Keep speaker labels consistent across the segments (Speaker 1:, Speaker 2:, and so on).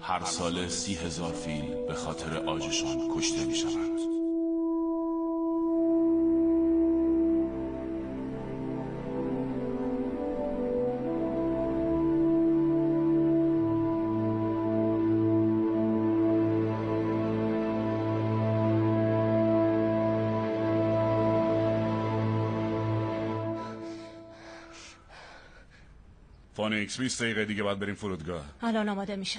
Speaker 1: هر ساله 30,000 فیل به خاطر عاجشان کشته می شوند.
Speaker 2: فونیکس 20 دقیقه دیگه باید بریم فرودگاه.
Speaker 3: الان آماده میشم.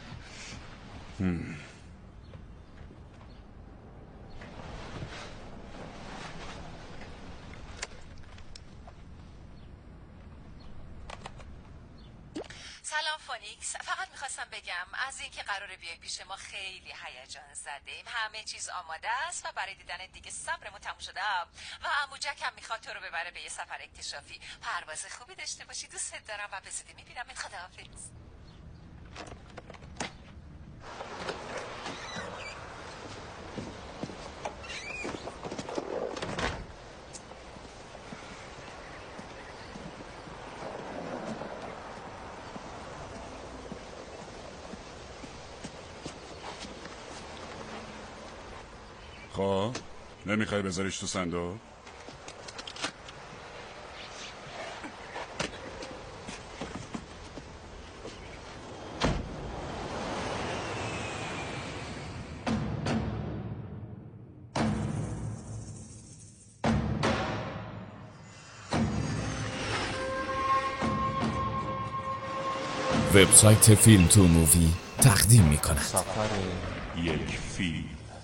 Speaker 4: سلام فونیکس، فقط میخواستم بگم از اینکه قراره بیای پیش ما خیلی هیجان زدیم. همه چیز آماده است و برای دیدن دیگه صبرمون تموم شده و عمو جک هم میخواد تو رو ببره به یه سفر اکتشافی. پرواز خوبی داشته باشی، دوست دارم و به زودی میبینمت. خداحافظ.
Speaker 2: خب نمیخوای بذاریش تو صندوق؟
Speaker 5: وبسایت فیلم تو مووی تقدیم می‌کند
Speaker 1: سفر یک فیل.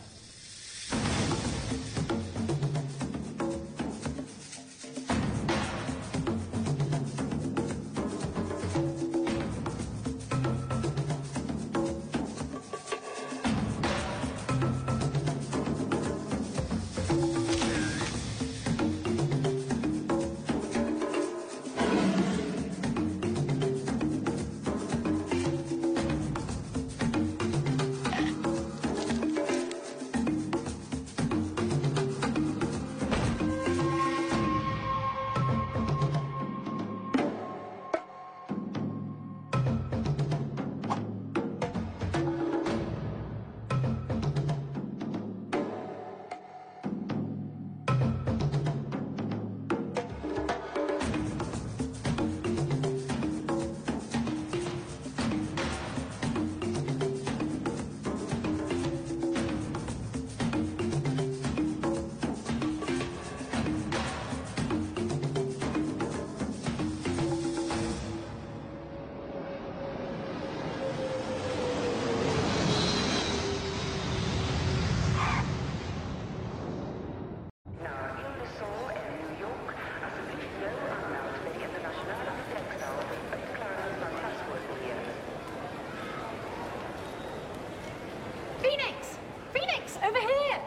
Speaker 3: Phoenix, over here!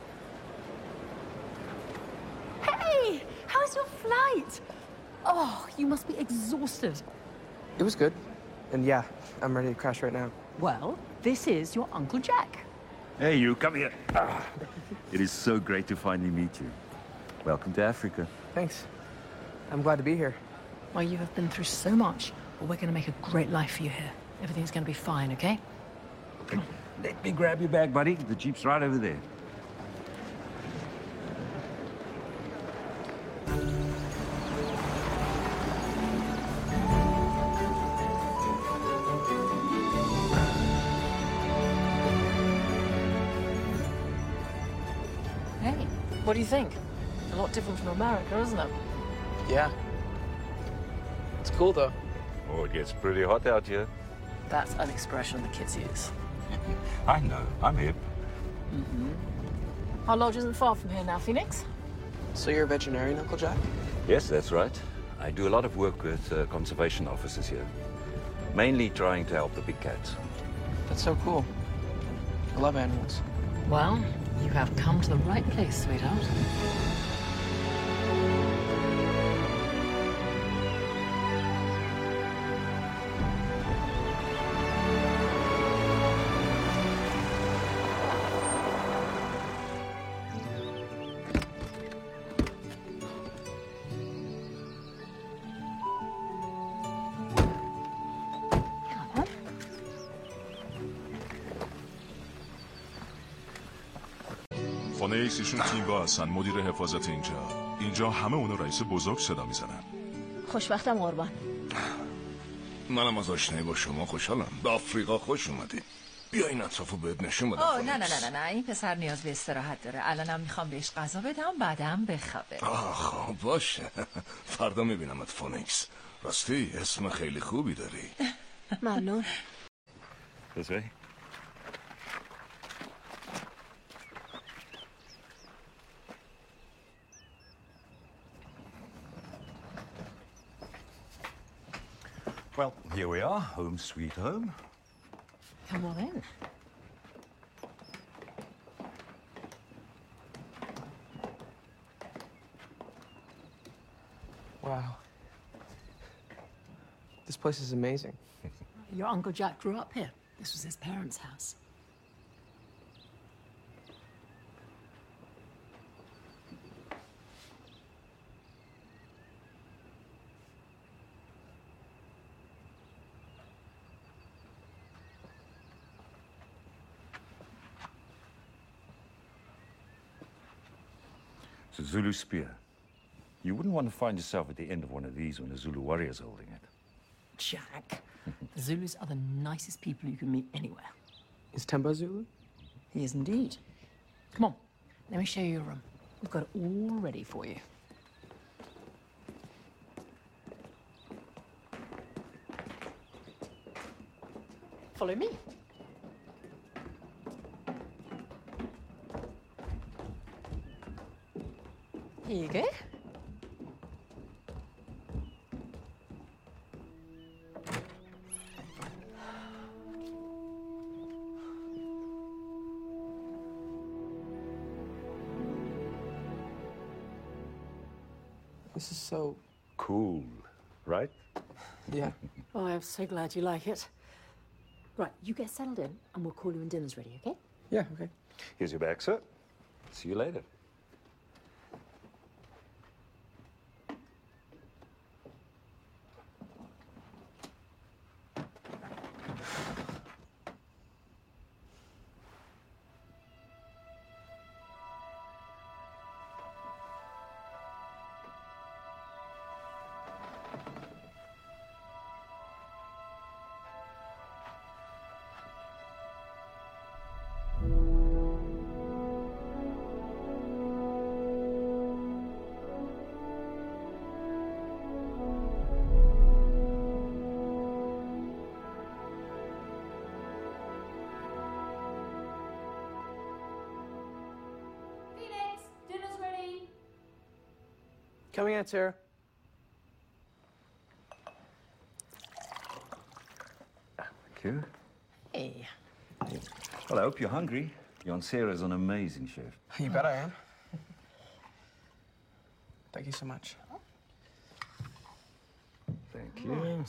Speaker 3: Hey, how's your flight? Oh, you must be exhausted.
Speaker 6: It was good. And yeah, I'm ready to crash right now.
Speaker 3: Well, this is your Uncle Jack.
Speaker 7: Hey, you, come here. It is so great to finally meet you. Welcome to Africa.
Speaker 6: Thanks. I'm glad to be here.
Speaker 3: Well, you have been through so much, but we're going to make a great life for you here. Everything's going to be fine, okay? Come on.
Speaker 7: Let me grab your bag, buddy. The Jeep's right over there.
Speaker 3: Hey, what do you think? A lot different from America, isn't it?
Speaker 6: Yeah. It's cool, though.
Speaker 7: Oh, it gets pretty hot out here.
Speaker 3: That's an expression the kids use.
Speaker 7: I know. I'm hip.
Speaker 3: Our lodge isn't far from here now, Phoenix.
Speaker 6: So you're a veterinarian, Uncle Jack?
Speaker 7: Yes, that's right. I do a lot of work with conservation officers here. Mainly trying to help the big cats.
Speaker 6: That's so cool. I love animals.
Speaker 3: Well, you have come to the right place, sweetheart.
Speaker 1: فونیکس ایشون تینگا هستن، مدیر حفاظت اینجا همه اونو رئیس بزرگ صدا میزنن.
Speaker 3: خوشبختم قربان.
Speaker 8: منم از آشنایی با شما خوشحالم. به آفریقا خوش اومدی. بیا این اطرافو بهت نشون بدم.
Speaker 4: نه این پسر نیاز به استراحت داره. الانم میخوام بهش غذا بدم بعدم بخوابه.
Speaker 8: خب باشه. فردا میبینمت فونیکس. راستی اسم خیلی خوبی داری.
Speaker 3: ممنون.
Speaker 7: This way. Well, here we are, home sweet home.
Speaker 3: Come on in.
Speaker 6: Wow. This place is amazing.
Speaker 3: Your Uncle Jack grew up here. This was his parents' house.
Speaker 7: It's a Zulu spear. You wouldn't want to find yourself at the end of one of these when a Zulu warrior's holding it.
Speaker 3: Jack, the Zulus are the nicest people you can meet anywhere.
Speaker 6: Is Temba Zulu?
Speaker 3: He is indeed. Come on, let me show you your room. We've got it all ready for you. Follow me. Here you go.
Speaker 6: This is so...
Speaker 7: Cool, right?
Speaker 6: Yeah.
Speaker 3: Oh, I'm so glad you like it. Right, you get settled in, and we'll call you when dinner's ready, okay?
Speaker 6: Yeah, okay.
Speaker 7: Here's your bag, sir. See you later.
Speaker 6: Coming out, Sarah.
Speaker 7: Thank you.
Speaker 3: Hey.
Speaker 7: Well, I hope you're hungry. Jan Sarah's an amazing chef.
Speaker 6: You bet I am. Thank you so much.
Speaker 7: Thank you.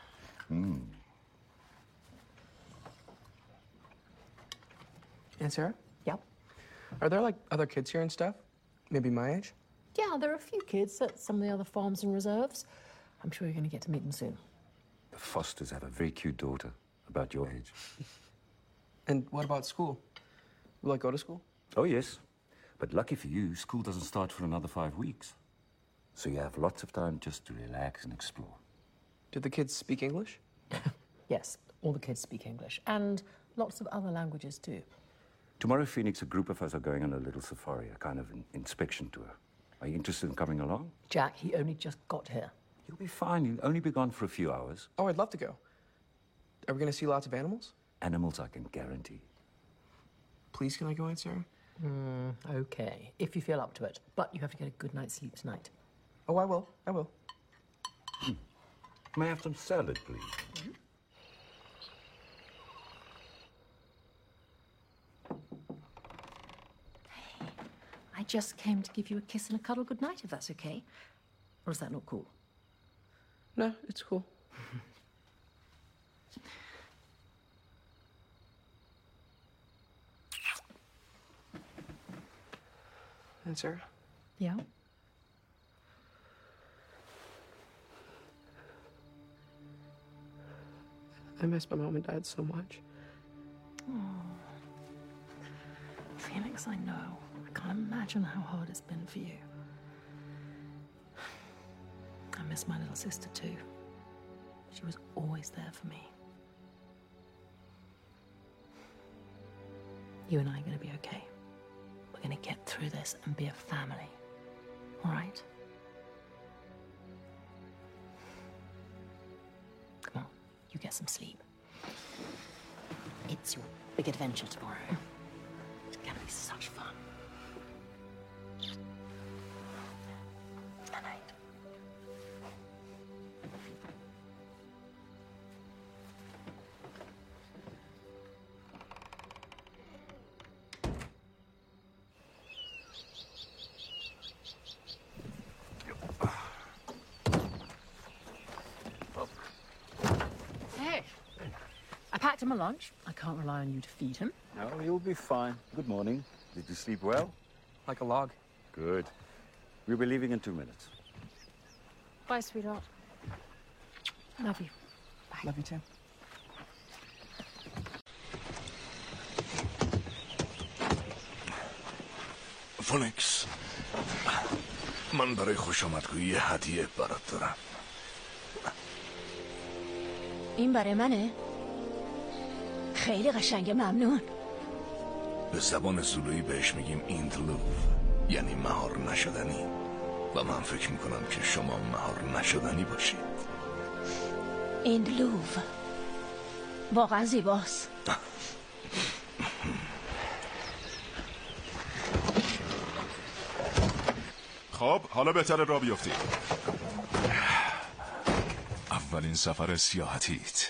Speaker 6: And Sarah?
Speaker 3: Yep.
Speaker 6: Are there, like, other kids here and stuff? Maybe my age?
Speaker 3: Yeah, there are a few kids at some of the other farms and reserves. I'm sure you're going to get to meet them soon.
Speaker 7: The Fosters have a very cute daughter, about your age.
Speaker 6: And what about school? Will I go to school?
Speaker 7: Oh, yes. But lucky for you, school doesn't start for another 5 weeks. So you have lots of time just to relax and explore.
Speaker 6: Do the kids speak English?
Speaker 3: Yes, all the kids speak English, and lots of other languages too.
Speaker 7: Tomorrow, Phoenix, a group of us are going on a little safari, a kind of an inspection tour. Are you interested in coming along?
Speaker 3: Jack, he only just got here.
Speaker 7: You'll be fine. You'll only be gone for a few hours.
Speaker 6: Oh, I'd love to go. Are we going to see lots of animals?
Speaker 7: Animals, I can guarantee.
Speaker 6: Please, can I go in, Sarah?
Speaker 3: Okay, if you feel up to it. But you have to get a good night's sleep tonight.
Speaker 6: Oh, I will. I will.
Speaker 7: May I have some salad, please?
Speaker 3: I just came to give you a kiss and a cuddle goodnight, if that's okay. Or is that not cool?
Speaker 6: No, it's cool. And Sarah?
Speaker 3: Yeah?
Speaker 6: I miss my mom and dad so much.
Speaker 3: Felix, I know. can't imagine how hard it's been for you. I miss my little sister too. She was always there for me. You and I are going to be okay. We're going to get through this and be a family. All right? Come on, you get some sleep. It's your big adventure tomorrow. It's going to be such fun. Good night. Hey, I packed him a lunch. I can't rely on you to feed him.
Speaker 7: No, you'll be fine. Good morning. Did you sleep well?
Speaker 6: Like a log.
Speaker 7: Good. We'll be leaving in 2 minutes.
Speaker 3: Bye, sweetheart. Love you. Bye.
Speaker 6: Love you too.
Speaker 8: فونیکس، من برای خوشامدگویی یه هدیه برات دارم.
Speaker 9: این برای منه؟ خیلی قشنگه، ممنون.
Speaker 8: به زبان زولویی بهش میگیم ایندلوف، یعنی مهار نشدنی، و من فکر میکنم که شما مهار نشدنی باشید.
Speaker 9: ایندلوف واقعا زیباست.
Speaker 2: خب حالا بهتره را بیفتی. اولین سفر سیاحتیت.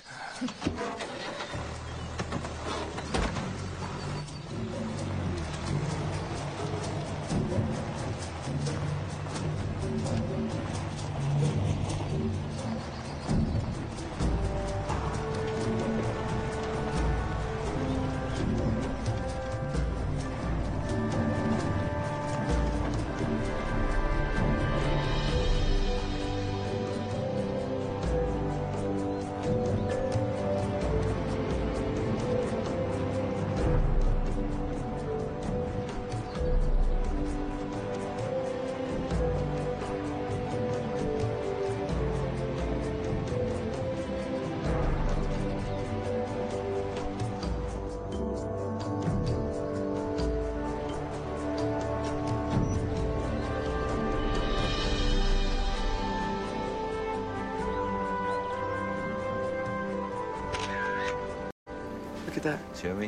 Speaker 6: Look at that.
Speaker 7: Jeremy?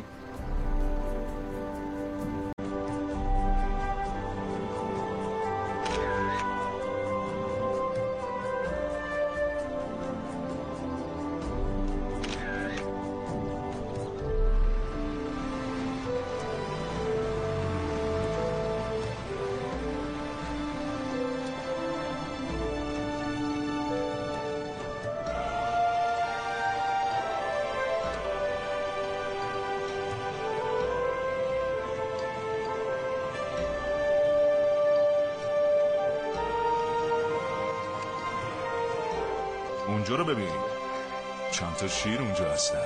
Speaker 2: اونجا رو ببین، چند تا شیر اونجا هستن.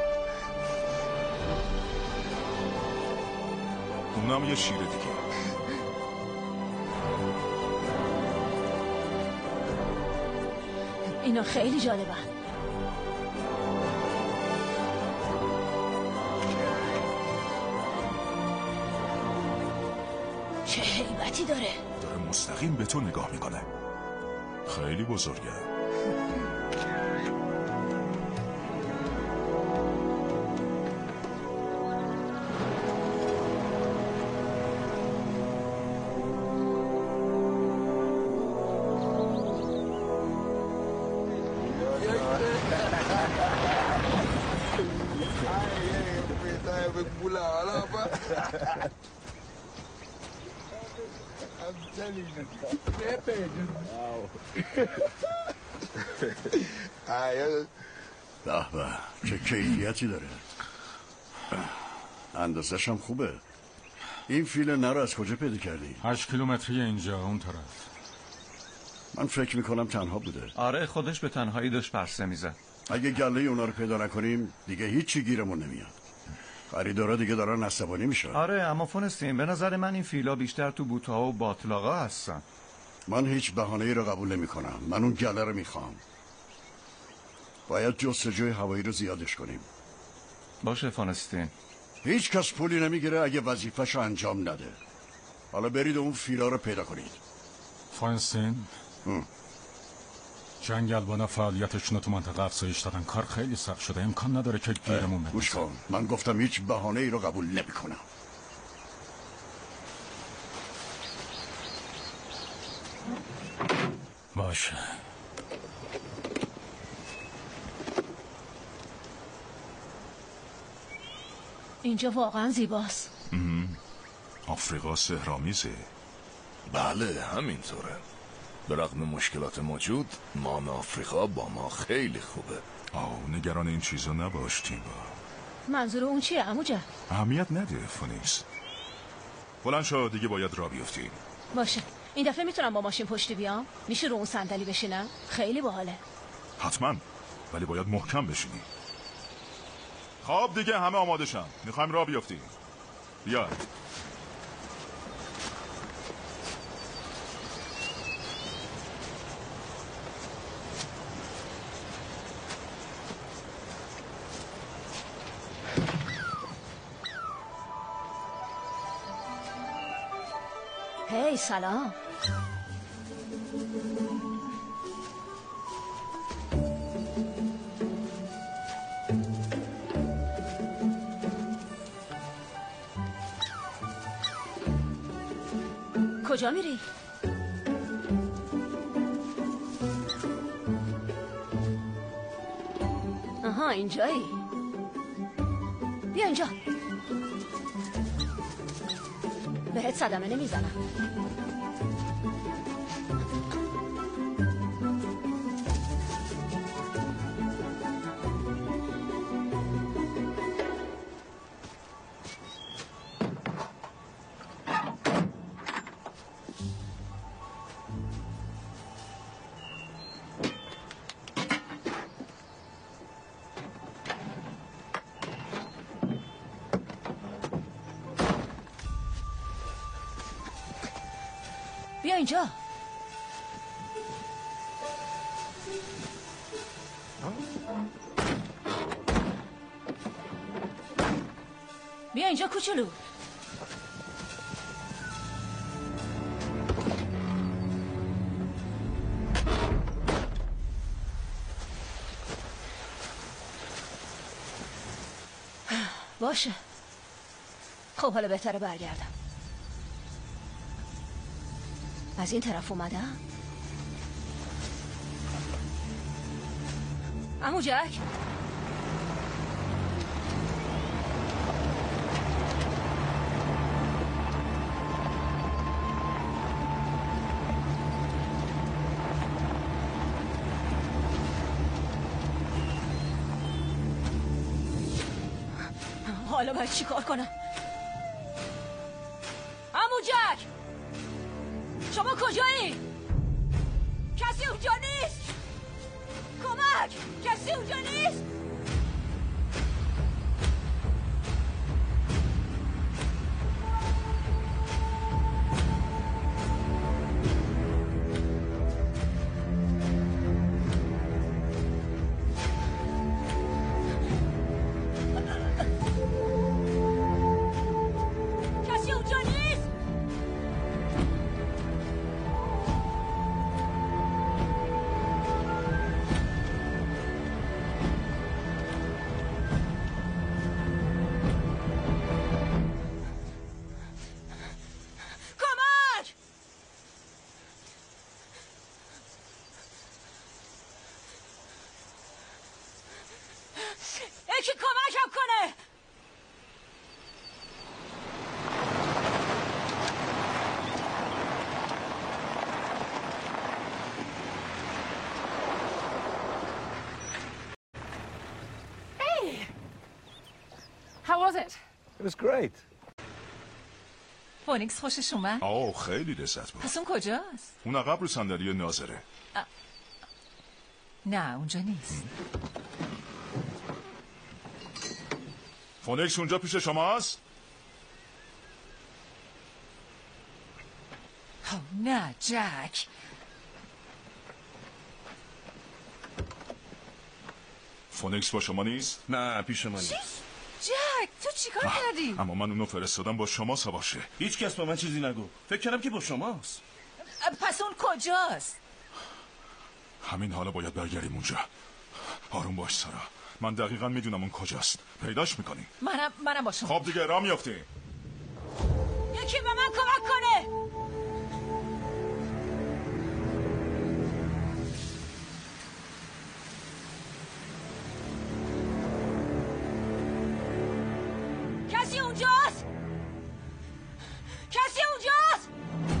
Speaker 2: اونم یه شیر دیگه.
Speaker 9: اینا خیلی جالبن. چه هیبتی داره
Speaker 2: مستقیم به تو نگاه میکنه. خیلی بزرگه.
Speaker 10: به به، چه کیفیتی داره. اندازش هم خوبه. این فیل نر رو از کجا پیدا کردی؟
Speaker 11: 8 کیلومتری اینجا، اون طرف.
Speaker 10: من فکر میکنم تنها بوده.
Speaker 12: آره، خودش به تنهایی داشت پرسه میزد.
Speaker 10: اگه گله اونا رو پیدا نکنیم دیگه هیچی گیرمون نمیاد. خریدارا دیگه دارن عصبانی میشن.
Speaker 12: آره اما فونستین به نظر من این فیلا بیشتر تو بوت‌ها و باطلاقا هستن.
Speaker 10: من هیچ بهانه‌ای رو قبول نمی‌کنم. من اون گله رو میخوام. باید جستجوی هوایی رو زیادش کنیم.
Speaker 12: باشه فونستین.
Speaker 10: هیچ کس پولی نمیگیره اگه وظیفه‌ش رو انجام نده. حالا برید اون فیلا رو پیدا کنید.
Speaker 11: فونستین جنگلبانا فعالیتشون رو تو منطقه افزایش دادن. کار خیلی سخت شده. امکان نداره که گیرمون بندازن.
Speaker 10: گوش کن، من گفتم هیچ بهانه‌ای رو قبول نمی‌کنم.
Speaker 11: باشه.
Speaker 9: اینجا واقعا زیباست.
Speaker 2: آفریقا سحرآمیزه.
Speaker 8: بله همینطوره. به رغم مشکلات موجود مام آفریقا با ما خیلی خوبه.
Speaker 2: نگران این چیزا نباش تیمبا.
Speaker 9: منظور اون چیه عموجا؟
Speaker 2: اهمیت نده فونیکس. بلند شو دیگه باید راه بیفتیم.
Speaker 9: باشه این دفعه میتونم با ماشین پشتی بیام؟ میشه رو اون صندلی بشینم؟ خیلی باحاله.
Speaker 2: حتما ولی باید محکم بشینی. خب دیگه همه آماده شن. میخوایم راه بیفتیم. بیا.
Speaker 9: هی سلام. کجا میری؟ آها اینجایی. بیا اینجا. بهت صدمه نمیزنم. بیا اینجا. بیا اینجا کوچولو. باشه. خب حالا بهتره برگردم. از این طرف اومدم. عمو جک. حالا باید چی کار کنم؟ عمو جک شما کجایی؟ کسی اونجا نیست؟ کمک! کسی اونجا نیست؟ کسی اونجا نیست؟ یکی کمکم کنه.
Speaker 3: Hey! How was it?
Speaker 7: It was great.
Speaker 4: فونیکس خوشش اومد؟
Speaker 2: خیلی لذت بود.
Speaker 4: پس اون کجاست؟
Speaker 2: اون عقب رو صندلی ناظره.
Speaker 4: نه اونجا نیست.
Speaker 2: فونیکس اونجا پیش شما هست؟
Speaker 4: نه جک.
Speaker 2: فونیکس با شما نیست؟
Speaker 8: نه پیش من نیست.
Speaker 4: جک تو چیکار کردی؟
Speaker 2: اما من اونو فرستادم با شما باشه.
Speaker 8: هیچ کس با من چیزی نگو. فکر کردم که با شماست.
Speaker 4: پس اون کجاست؟
Speaker 2: همین حالا باید برگردیم اونجا. آروم باش سارا. من دقیقا میدونم اون کجاست. پیداش میکنیم.
Speaker 4: منم با شما.
Speaker 2: خب دیگه راه میافتیم.
Speaker 4: یکی به من کمک کنه. کسی اونجاست؟ کسی اونجاست؟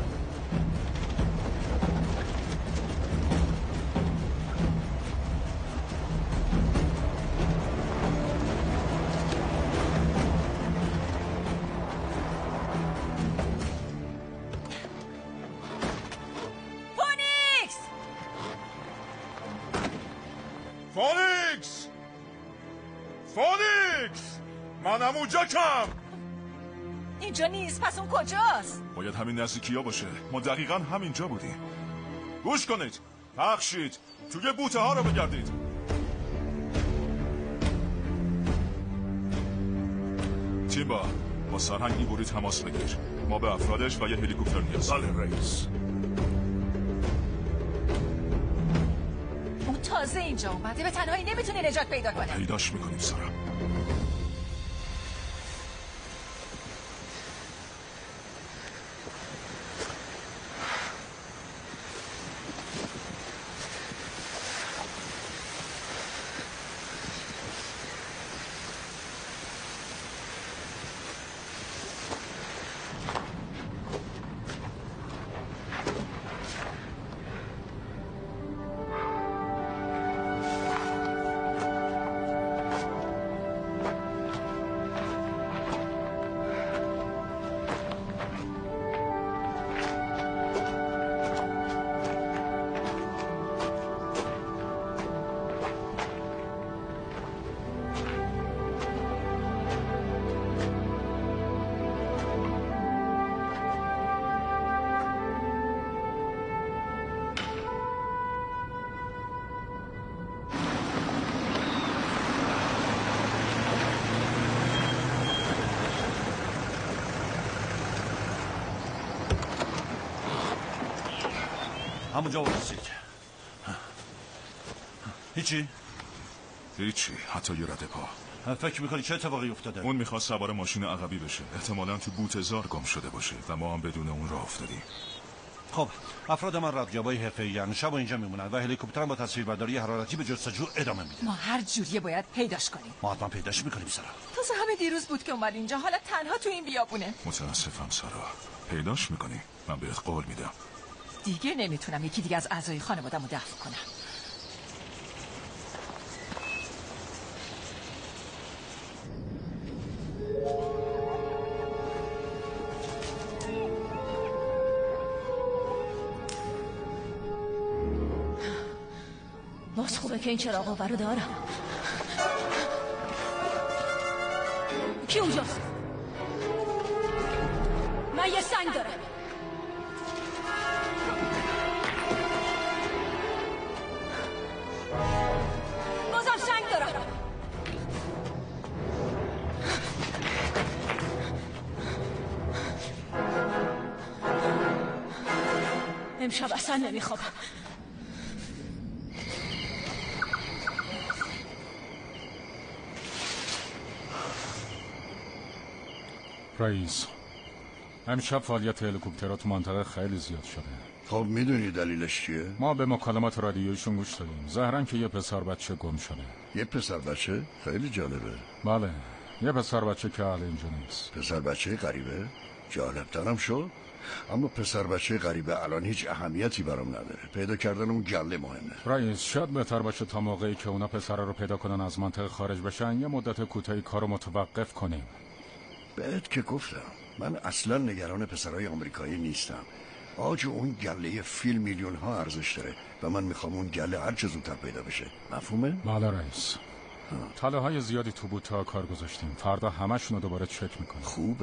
Speaker 2: فونیکس! فونیکس! منم اونجا کم!
Speaker 4: اینجا نیست. پس اون کجاست؟
Speaker 2: باید همین نزدیکی ها باشه. ما دقیقا همینجا بودیم. گوش کنید. پخشید. توی بوته ها رو بگردید. تیمبا با سرهنگ ایبوری تماس بگیر. ما به افرادش و یه هلیکوپتر نیاز.
Speaker 8: بله رئیس.
Speaker 4: اون تازه اینجا اومده. به تنهایی نمیتونه نجات پیدا کنه.
Speaker 2: پیداش میکنیم سارا.
Speaker 8: همونجا ورسید.
Speaker 2: هیچی حتی یه رده پا.
Speaker 8: فکر میکنی چه اتفاقی افتاده؟
Speaker 2: اون میخواست سوار ماشین عقبی بشه. احتمالاً تو بوتزار گم شده باشه و ما هم بدون اون راه افتادیم.
Speaker 8: خب افراد من ردیابای حرفه‌ای شب اینجا میمونن و هلیکوپتر با تصویربرداری حرارتی به جستجو ادامه میده.
Speaker 4: ما هر جوریه باید پیداش کنیم.
Speaker 8: ما حتما پیداش میکنیم سارا.
Speaker 4: تازه همه دیروز بود که اومد اینجا. حالا تنها تو این بیابونه.
Speaker 2: متاسفم سارا. پیداش میکنی؟ من بهت قول میدم.
Speaker 4: دیگه نمیتونم یکی دیگه از اعضای خانواده‌مو دفن کنم.
Speaker 9: باز خوبه که این چراغ آور رو دارم. کی اونجاست؟ من یه سنگ دارم. بازم سنگ دارم. امشب اصلا نمیخوابم.
Speaker 11: رئیس امشب فعالیت هلیکوپترها تو منطقه خیلی زیاد شده.
Speaker 10: خب میدونی دلیلش چیه؟
Speaker 11: ما به مکالمات رادیویشون گوش دادیم. ظاهرا که یه پسر بچه گم شده.
Speaker 10: یه پسر بچه؟ خیلی جالبه.
Speaker 11: بله یه پسر بچه که حال اینجا نیست.
Speaker 10: پسر بچه غریبه؟ جالبترم شد. اما پسر بچه غریبه الان هیچ اهمیتی برام نداره. پیدا کردن اون گله مهمه.
Speaker 11: رئیس شاید بهتر باشه تا موقعی که اونا پسر رو پیدا کنن از منطقه خارج بشن یه مدت کوتاهی کارو متوقف کنیم.
Speaker 10: بهت که گفتم من اصلا نگران پسرای آمریکایی نیستم. آج اون گله فیل میلیون ها ارزش داره و من میخوام اون گله هر چه زودتر پیدا بشه. مفهومه؟
Speaker 11: بله رئیس. تله های زیادی تو بوتا کار گذاشتیم. فردا همشون رو دوباره چک میکنیم.
Speaker 8: خوبه.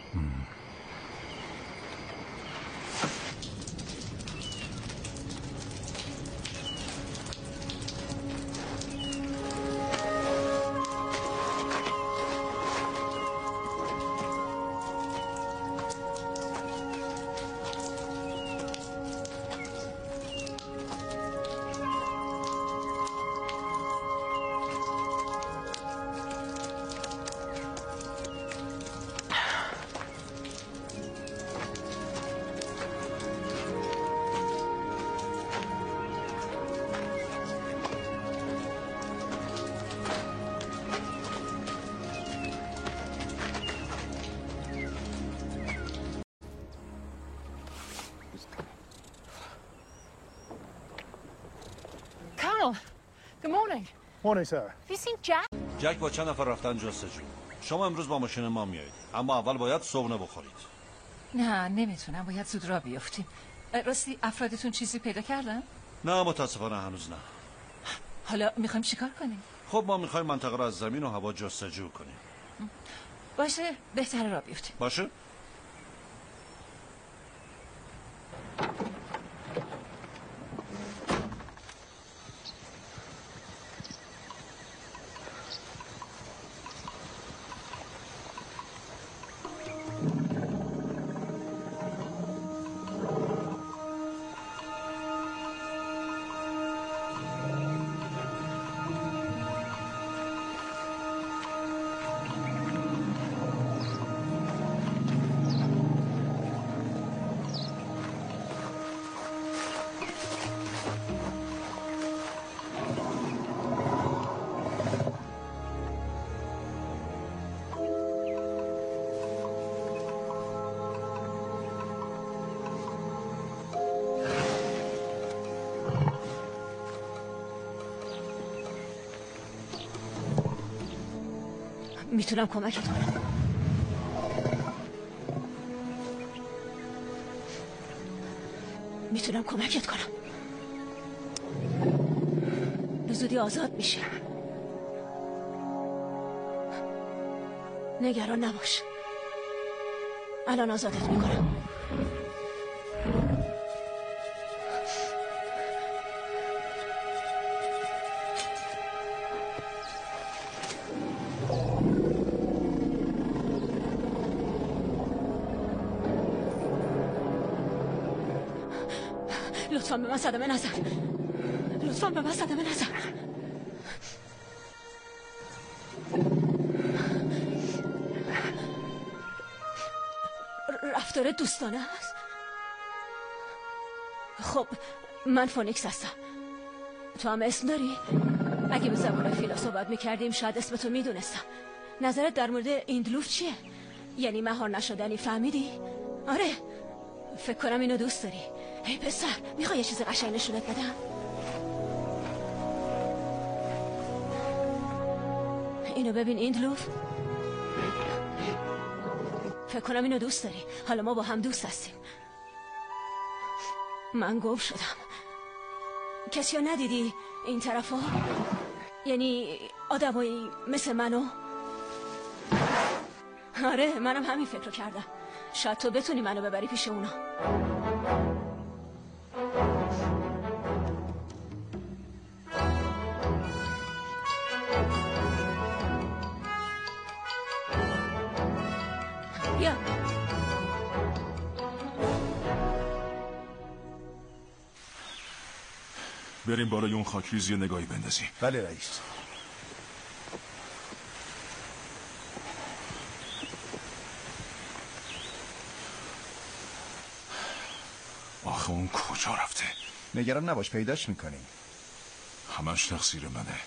Speaker 3: Carl, good morning.
Speaker 13: Morning, sir.
Speaker 3: Have you seen Jack?
Speaker 14: جک با چند نفر رفتن جستجو. شما امروز با ماشین ما میایید، اما اول باید صبحونه بخورید.
Speaker 4: نه نمیتونم، باید زود راه بیفتیم. راستی افرادتون چیزی پیدا کردن؟
Speaker 14: نه متاسفانه هنوز نه.
Speaker 4: حالا میخوایم چیکار کنیم؟
Speaker 14: خب ما میخوایم منطقه رو از زمین و هوا جستجو کنیم.
Speaker 4: باشه بهتره راه بیفتیم.
Speaker 14: باشه؟
Speaker 9: میتونم کمکت کنم. میتونم کمکت کنم. به زودی آزاد میشه. نگران نباش. الان آزادت میکنم. لطفاً به من صدمه نزن. لطفاً به من صدمه نزن. رفتار دوستانه است. خب من فونیکس هستم. تو هم اسم داری؟ اگه به زبان فیلا صحبت میکردیم شاید اسم تو میدونستم. نظرت در مورد ایندلوف چیه؟ یعنی مهار نشدنی، فهمیدی؟ آره فکر کنم اینو دوست داری. هی پسر میخوای یه چیز قشنگ نشونت بدم؟ اینو ببین ایندلوف. فکر کنم اینو دوست داری. حالا ما با هم دوست هستیم. من گم شدم. کسی رو ندیدی این طرفا؟ یعنی آدمایی مثل منو؟ آره منم همین فکر رو کردم. شاید تو بتونی منو ببری پیش اونا. بیا.
Speaker 2: بریم بالای اون خاکریزی نگاهی بندازیم.
Speaker 8: بله رئیس.
Speaker 2: آخه اون کجا رفته؟
Speaker 12: نگران نباش پیداش میکنیم.
Speaker 2: همش تقصیر منه.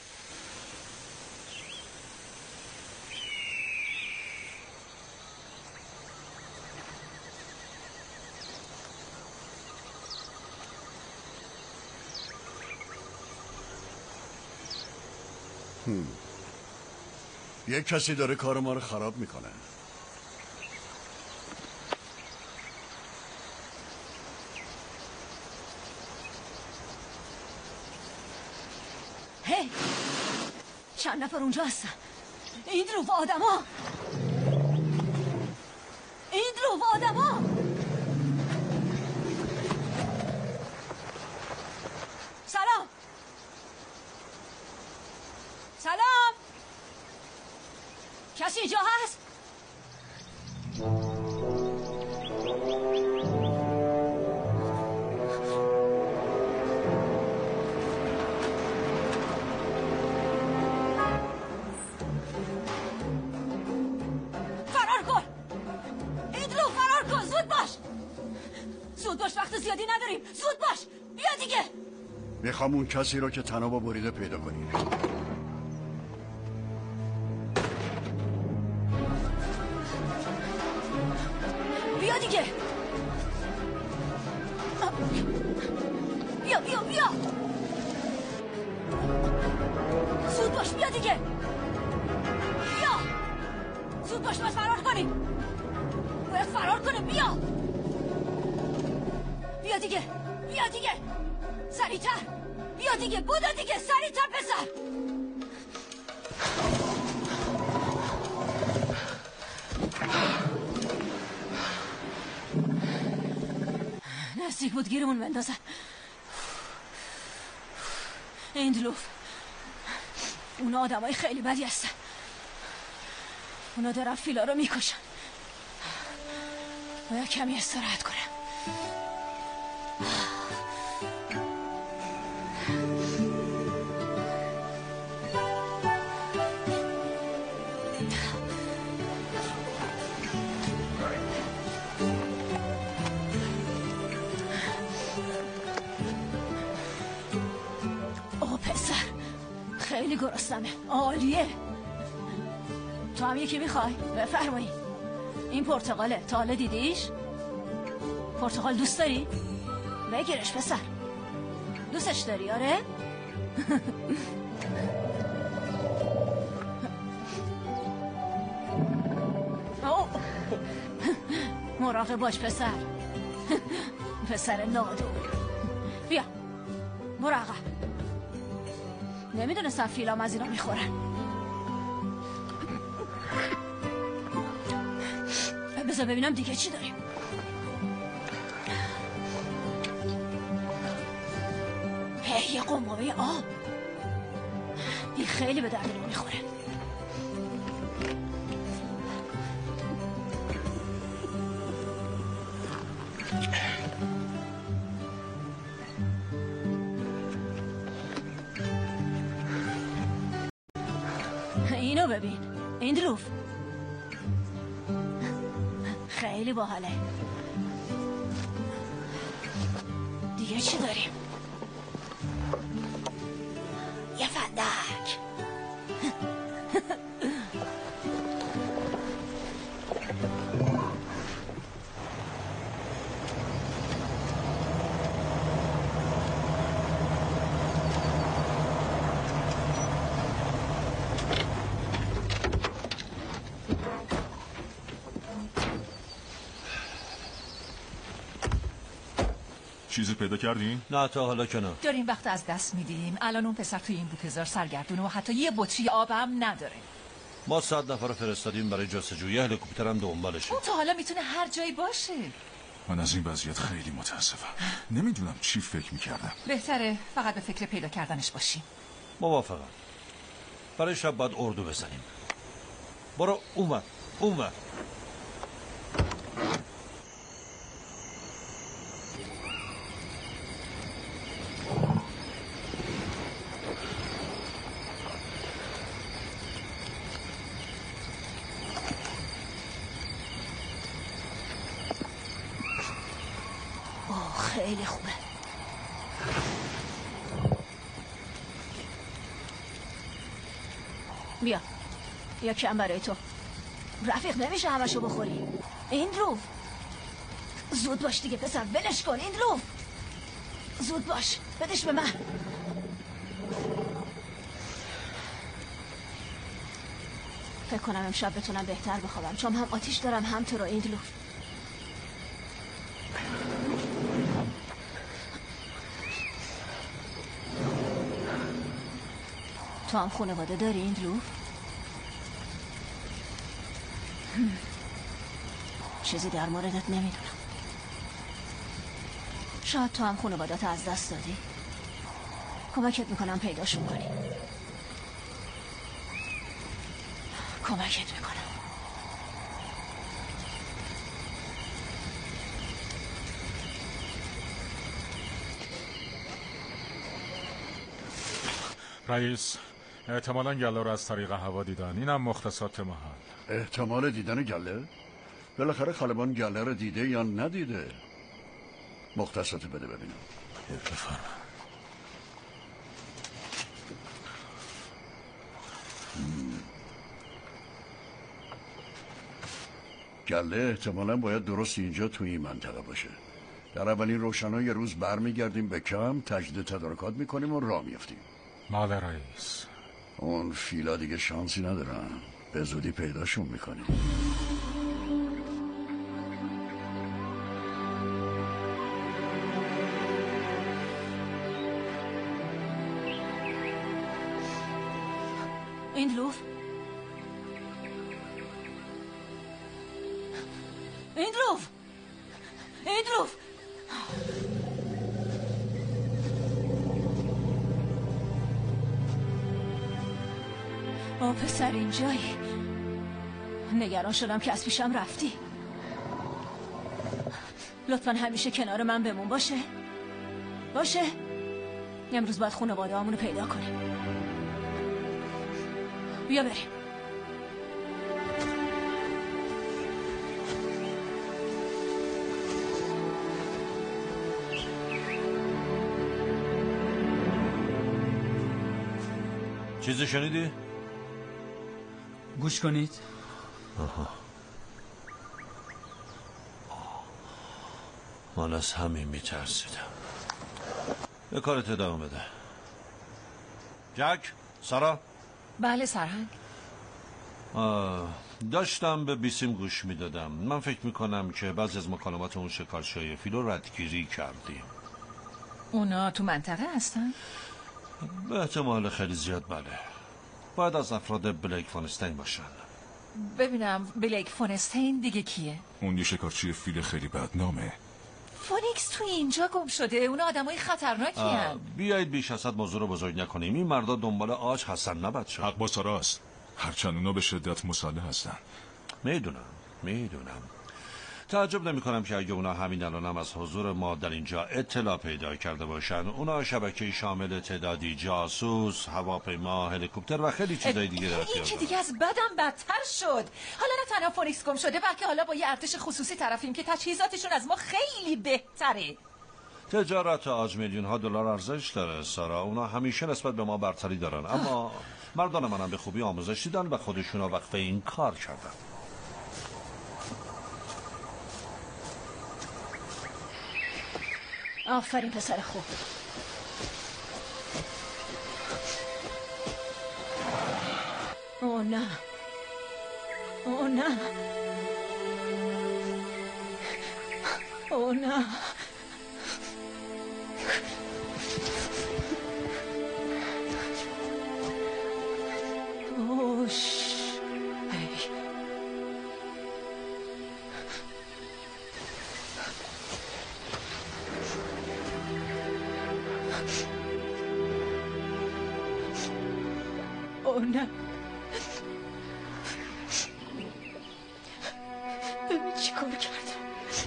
Speaker 10: یک کسی داره کار ما رو خراب میکنه.
Speaker 9: چند نفر اونجا هستن؟ ایندلوف آدما، ایندلوف آدما. سلام سلام، کسی اینجا هست؟ زیادی نداریم، زود باش، بیا دیگه.
Speaker 10: میخوام اون کسی رو که تنابو بریده پیدا کنی.
Speaker 9: بیا دیگه. بیا بیا بیا. زود باش، بیا دیگه. بیا. زود باش، باید فرار کنیم. باید فرار کنیم، بیا. بیا دیگه، بیا دیگه، سریعتر، بیا دیگه، بودو دیگه، سریعتر پسر. نزدیک بود گیرمون بندازن. ایندلوف، اونا آدمای خیلی بدی هستن. اونا دارن فیلا رو میکشن. باید کمی استراحت کنم. خیلی گرسنمه، عالیه. تو هم یکی میخوای؟ بفرمایی. این پرتقاله، تا حالا دیدیش؟ پرتقال دوست داری؟ بگیرش پسر. دوستش داری؟ آره؟ مراقب باش پسر. پسر نادو. بیا برو عقب. نمیدونستم فیلام از اینا میخورن. بذار ببینم دیگه چی داریم. یه قمقمه آب. این خیلی به دردمون میخوره. اینو ببین، ایندلوف. خیلی باحاله. دیگه چی داریم؟ یه فندک.
Speaker 2: چیزی پیدا کردین؟
Speaker 14: نه تا حالا که نه.
Speaker 4: داریم وقت از دست میدیم. الان اون پسر توی این بوتهزار سرگردونه و حتی یه بطری آب هم نداره.
Speaker 14: ما 100 نفر رو فرستادیم برای جستجوی، هلیکوپتر هم دنبالشه.
Speaker 4: اون تا حالا میتونه هر جایی باشه.
Speaker 2: من از این وضعیت خیلی متاسفم. نمیدونم چی فکر میکردم.
Speaker 4: بهتره فقط به فکر پیدا کردنش باشیم.
Speaker 14: موافقم. برای شب باید اردو بزنیم. برو اونور اونور.
Speaker 9: خیلی خوبه. بیا یکم برای تو. رفیق نمیشه همشو بخوری. ایندلوف زود باش دیگه پسر، ولش کن. ایندلوف زود باش، بدش به من. فکر کنم امشب بتونم بهتر بخوابم، چون هم آتیش دارم هم تو رو. ایندلوف تو هم خانواده داری ایندلوف؟ چیزی در موردت نمیدونم. شاید تو هم خانوادت از دست دادی. کمکت میکنم پیداشون کنی. کمکت میکنم.
Speaker 11: رئیس، احتمالاً گله رو از طریق هوا دیدن. اینم مختصات محل.
Speaker 10: احتمال دیدن گله؟ بالاخره خلبان گله رو دیده یا ندیده؟ مختصات بده ببینم.
Speaker 8: بفرمایید.
Speaker 10: گله احتمالاً باید درست اینجا توی این منطقه باشه. در اولین روشنایی یه روز برمیگردیم به کم، تجدید تدارکات میکنیم و راه میفتیم.
Speaker 11: بله رئیس.
Speaker 10: اون فیلا دیگه شانسی ندارن، به زودی پیداشون میکنیم.
Speaker 9: ایندلوف؟ ایندلوف! ایندلوف! پسر اینجایی. نگران شدم که از پیشم رفتی. لطفا همیشه کنار من بمون. باشه؟ امروز باید خانواده همونو پیدا کنیم. بیا بریم.
Speaker 14: چیزی شنیدی؟
Speaker 13: گوش کنید.
Speaker 14: من از همین میترسیدم. به کارت ادامه بده. جک، سارا.
Speaker 4: بله سرهنگ.
Speaker 14: داشتم به بیسیم گوش میدادم. من فکر میکنم که بعضی از مکالمات اون شکارچیای فیلو ردگیری کردیم.
Speaker 4: اونا تو منطقه هستن؟
Speaker 14: به احتمال خیلی زیاد بله. باید از افراد بلیک فونستین باشن.
Speaker 4: ببینم بلیک فونستین دیگه کیه؟
Speaker 2: اون یه شکارچی فیل خیلی بدنامه.
Speaker 4: فونیکس توی اینجا گم شده. اونا آدمای خطرناکی هن.
Speaker 14: بیایید بیش از حد موضوع رو بزرگ نکنیم. این مردا دنبال آج هستن نه بچه.
Speaker 2: حق با ساراست. هرچند اونا به شدت مسلح هستن.
Speaker 14: میدونم. تعجب نمی کنم که اگه اونا همین الان هم از حضور ما در اینجا اطلاع پیدا کرده باشن. اونا شبکه شامل تعدادی جاسوس، هواپیما، هلیکوپتر و خیلی چیزای دیگه در اختیار
Speaker 4: این که دیگه از بدم بدتر شد. حالا نه تنها فونیکس گم شده بلکه حالا با یه ارتش خصوصی طرفیم که تجهیزاتشون از ما خیلی بهتره.
Speaker 14: تجارت آج میلیون ها دلار ارزش داره سارا. اونا همیشه نسبت به ما برتری دارن. اما مردان منم به خوبی آموزش دیدن و خودشون وقفه این کار کردن.
Speaker 9: آفرین پسر خوب. اوه نه. اوه نه. اوه نه. اوش. اوه نه. چی کار کردم؟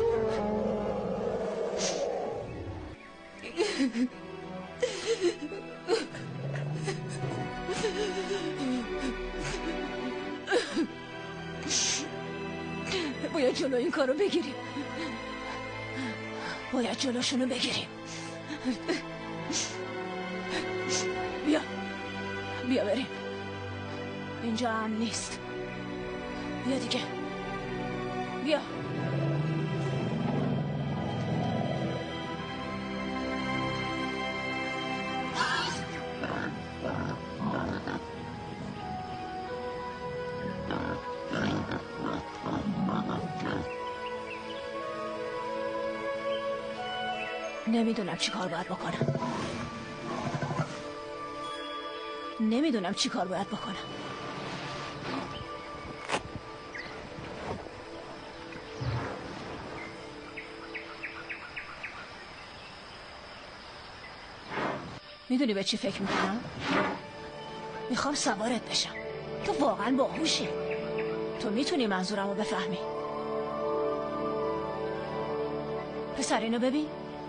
Speaker 9: باید جلو این کارو بگیریم. باید جلوشونو بگیریم. بیا بریم. اینجا هم نیست. بیا دیگه. بیا. نمیدونم چی کار باید بکنم. میدونی به چی فکر میکنم؟ میخوام سوارت بشم. تو واقعا باهوشی. تو میتونی منظورم رو بفهمی. پسر اینو ببین.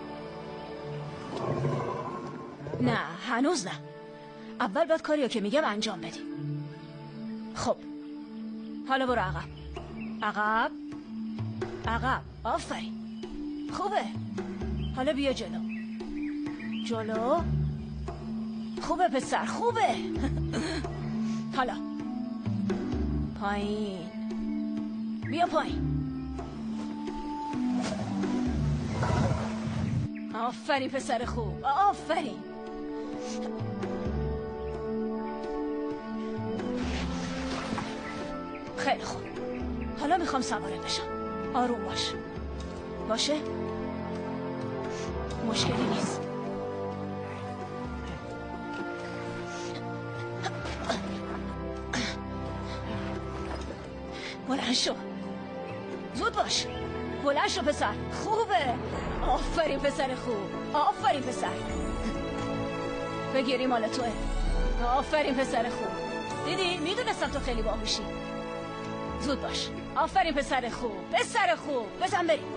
Speaker 9: نه هنوز نه. اول باید کاریو که میگم انجام بدی. خب حالا برو عقب. عقب عقب. آفرین. خوبه. حالا بیا جلو. جلو. خوبه پسر خوبه. حالا پایین. بیا پایین. آفرین پسر خوب. آفرین. خیلی خوب. حالا میخوام سوارت بشم. آروم باش. باشه؟ مشکلی نیست. بلند شو. زود باش. بلند شو پسر. خوبه. آفرین پسر خوب. آفرین پسر. بگیری مال توه. آفرین پسر خوب. دیدی؟ میدونستم تو خیلی باهوشی. زود باش. آفرین پسر خوب. پسر خوب. بزن بریم.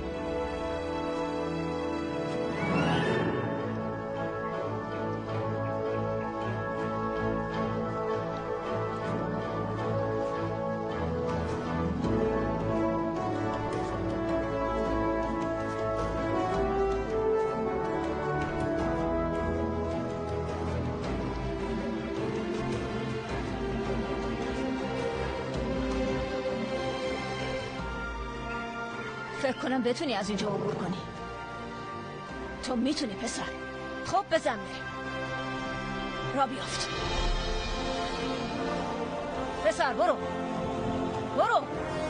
Speaker 9: فکر کنم بتونی از اینجا عبور کنی. تو میتونی پسر. خب بزن بریم. را بیافت. پسر برو. برو.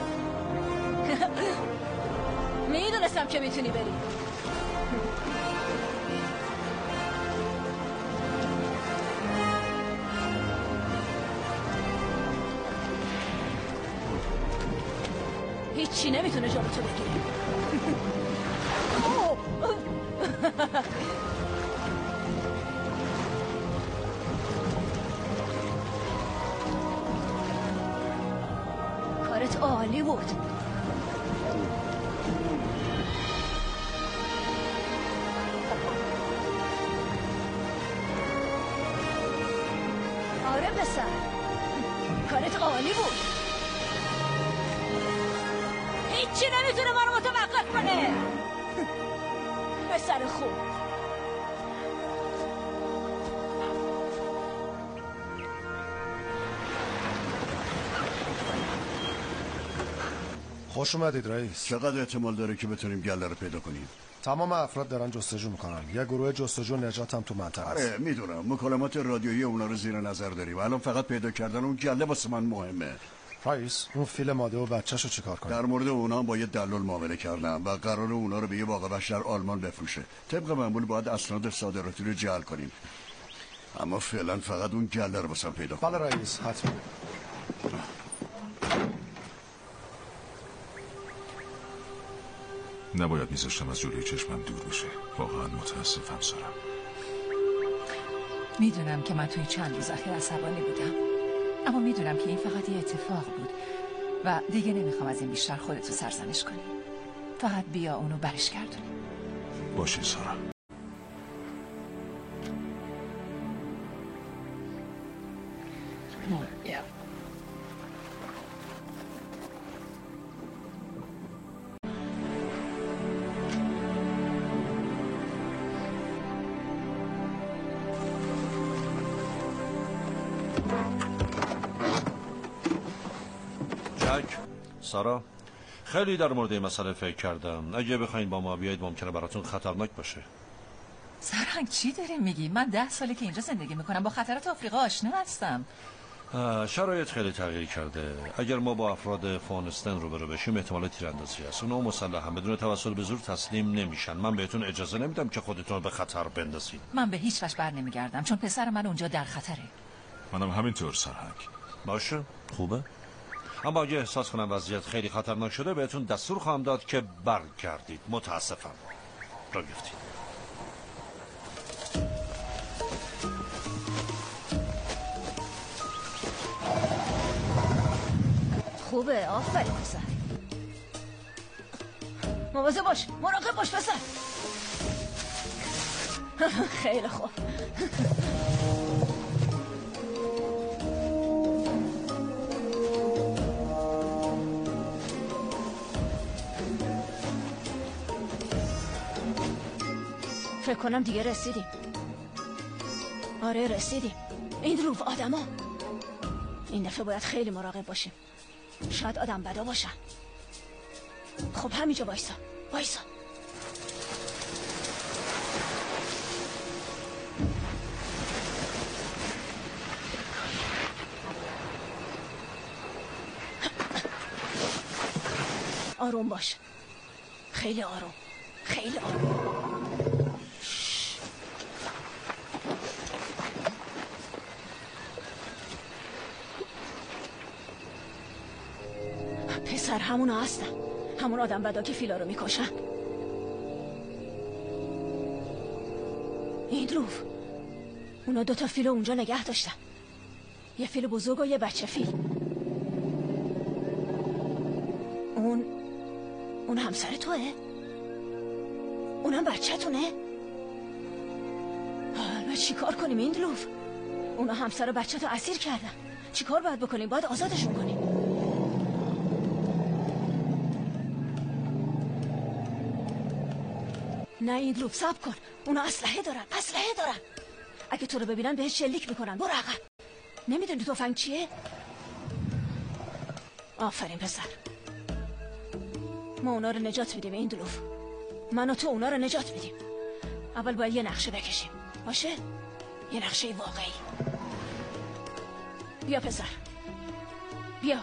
Speaker 9: میدونستم که میتونی بری. هیچی نمیتونه جلو تو بگیره. کارت عالی بود. آره پسر. کارت عالی بود. هیچی نمیتونه ما رو متوقف کنه. پسر خوب.
Speaker 13: خوش اومدید رئیس.
Speaker 10: چقدر احتمال داره که بتونیم گله رو پیدا کنیم؟
Speaker 13: تمام افراد دارن جستجو میکنن. یه گروه جستجو نجات هم تو منطقه است.
Speaker 10: آره میدونم. مکالمات رادیویی اونا رو زیر نظر داریم. الان فقط پیدا کردن اون گله واسه من مهمه.
Speaker 13: رئیس اون فیل ماده و بچه‌شو چیکار کنیم؟
Speaker 10: در مورد اونا با یه دلال معامله کردم و قرار اونا رو به یه باغ وحش در آلمان بفروشه. طبق معمول باید اسناد صادراتی رو جعل کنیم. اما فعلا فقط اون گله رو واسم پیدا کن.
Speaker 13: بله رئیس حتما.
Speaker 2: نباید میذاشتم از جلوی چشمم دور بشه. واقعا متاسفم سارا.
Speaker 4: میدونم که من توی چند روز اخیر عصبانی بودم، اما میدونم که این فقط یه اتفاق بود و دیگه نمیخوام از این بیشتر خودتو سرزنش کنی. فقط بیا اونو برش گردونی.
Speaker 2: باشه سارا.
Speaker 3: Yeah.
Speaker 14: سارا خیلی در مورد این مسئله فکر کردم. اگه بخواین با ما بیایید ممکنه براتون خطرناک باشه.
Speaker 4: سرهنگ چی داری میگی؟ من 10 ساله که اینجا زندگی میکنم، با خطرات آفریقا آشنا هستم.
Speaker 14: شرایط خیلی تغییر کرده. اگر ما با افراد فونستن روبرو بشیم احتمال تیراندازی هست. اونا مسلحن بدون توسل به زور تسلیم نمیشن. من بهتون اجازه نمیدم که خودتون به خطر بندازید.
Speaker 4: من به هیچ وجه بر نمیگردم چون پسر من اونجا در خطره.
Speaker 2: منم همینطور سرهنگ.
Speaker 14: باشه خوبه. اما اگه احساس کنم وضعیت خیلی خطرناک شده بهتون دستور خواهم داد که برگردید. متاسفم. را گفتید.
Speaker 9: خوبه، آفرین پسر. مواظب باش، مراقب باش پسر. خیلی خوب. فکر کنم دیگه رسیدیم. آره رسیدیم. این روف آدما. این دفعه باید خیلی مراقب باشیم. شاید آدم بدا باشن. خب همینجا وایسا. وایسا. آروم باش. خیلی آروم. خیلی آروم. پسر همونا هستن. همون آدم بدا که فیلا رو میکشن. این روف اونا 2 فیل اونجا نگه داشتن. یه فیل بزرگ و یه بچه فیل. اون همسر توه؟ اونم بچه تونه؟ حالا چی کار کنیم این لوف؟ اونا همسر و بچه تو اسیر کردن. چی کار باید بکنیم؟ باید آزادشون کنیم. نه این لوف صبر کن. اونا اسلحه دارن. اگه تو رو ببینن بهش شلیک میکنن. برو عقب. نمیدونی تفنگ چیه؟ آفرین پسر. ما اونا رو نجات میدیم این دلوف. من و تو اونا رو نجات میدیم. اول باید یه نقشه بکشیم. باشه؟ یه نقشه واقعی. بیا پسر. بیا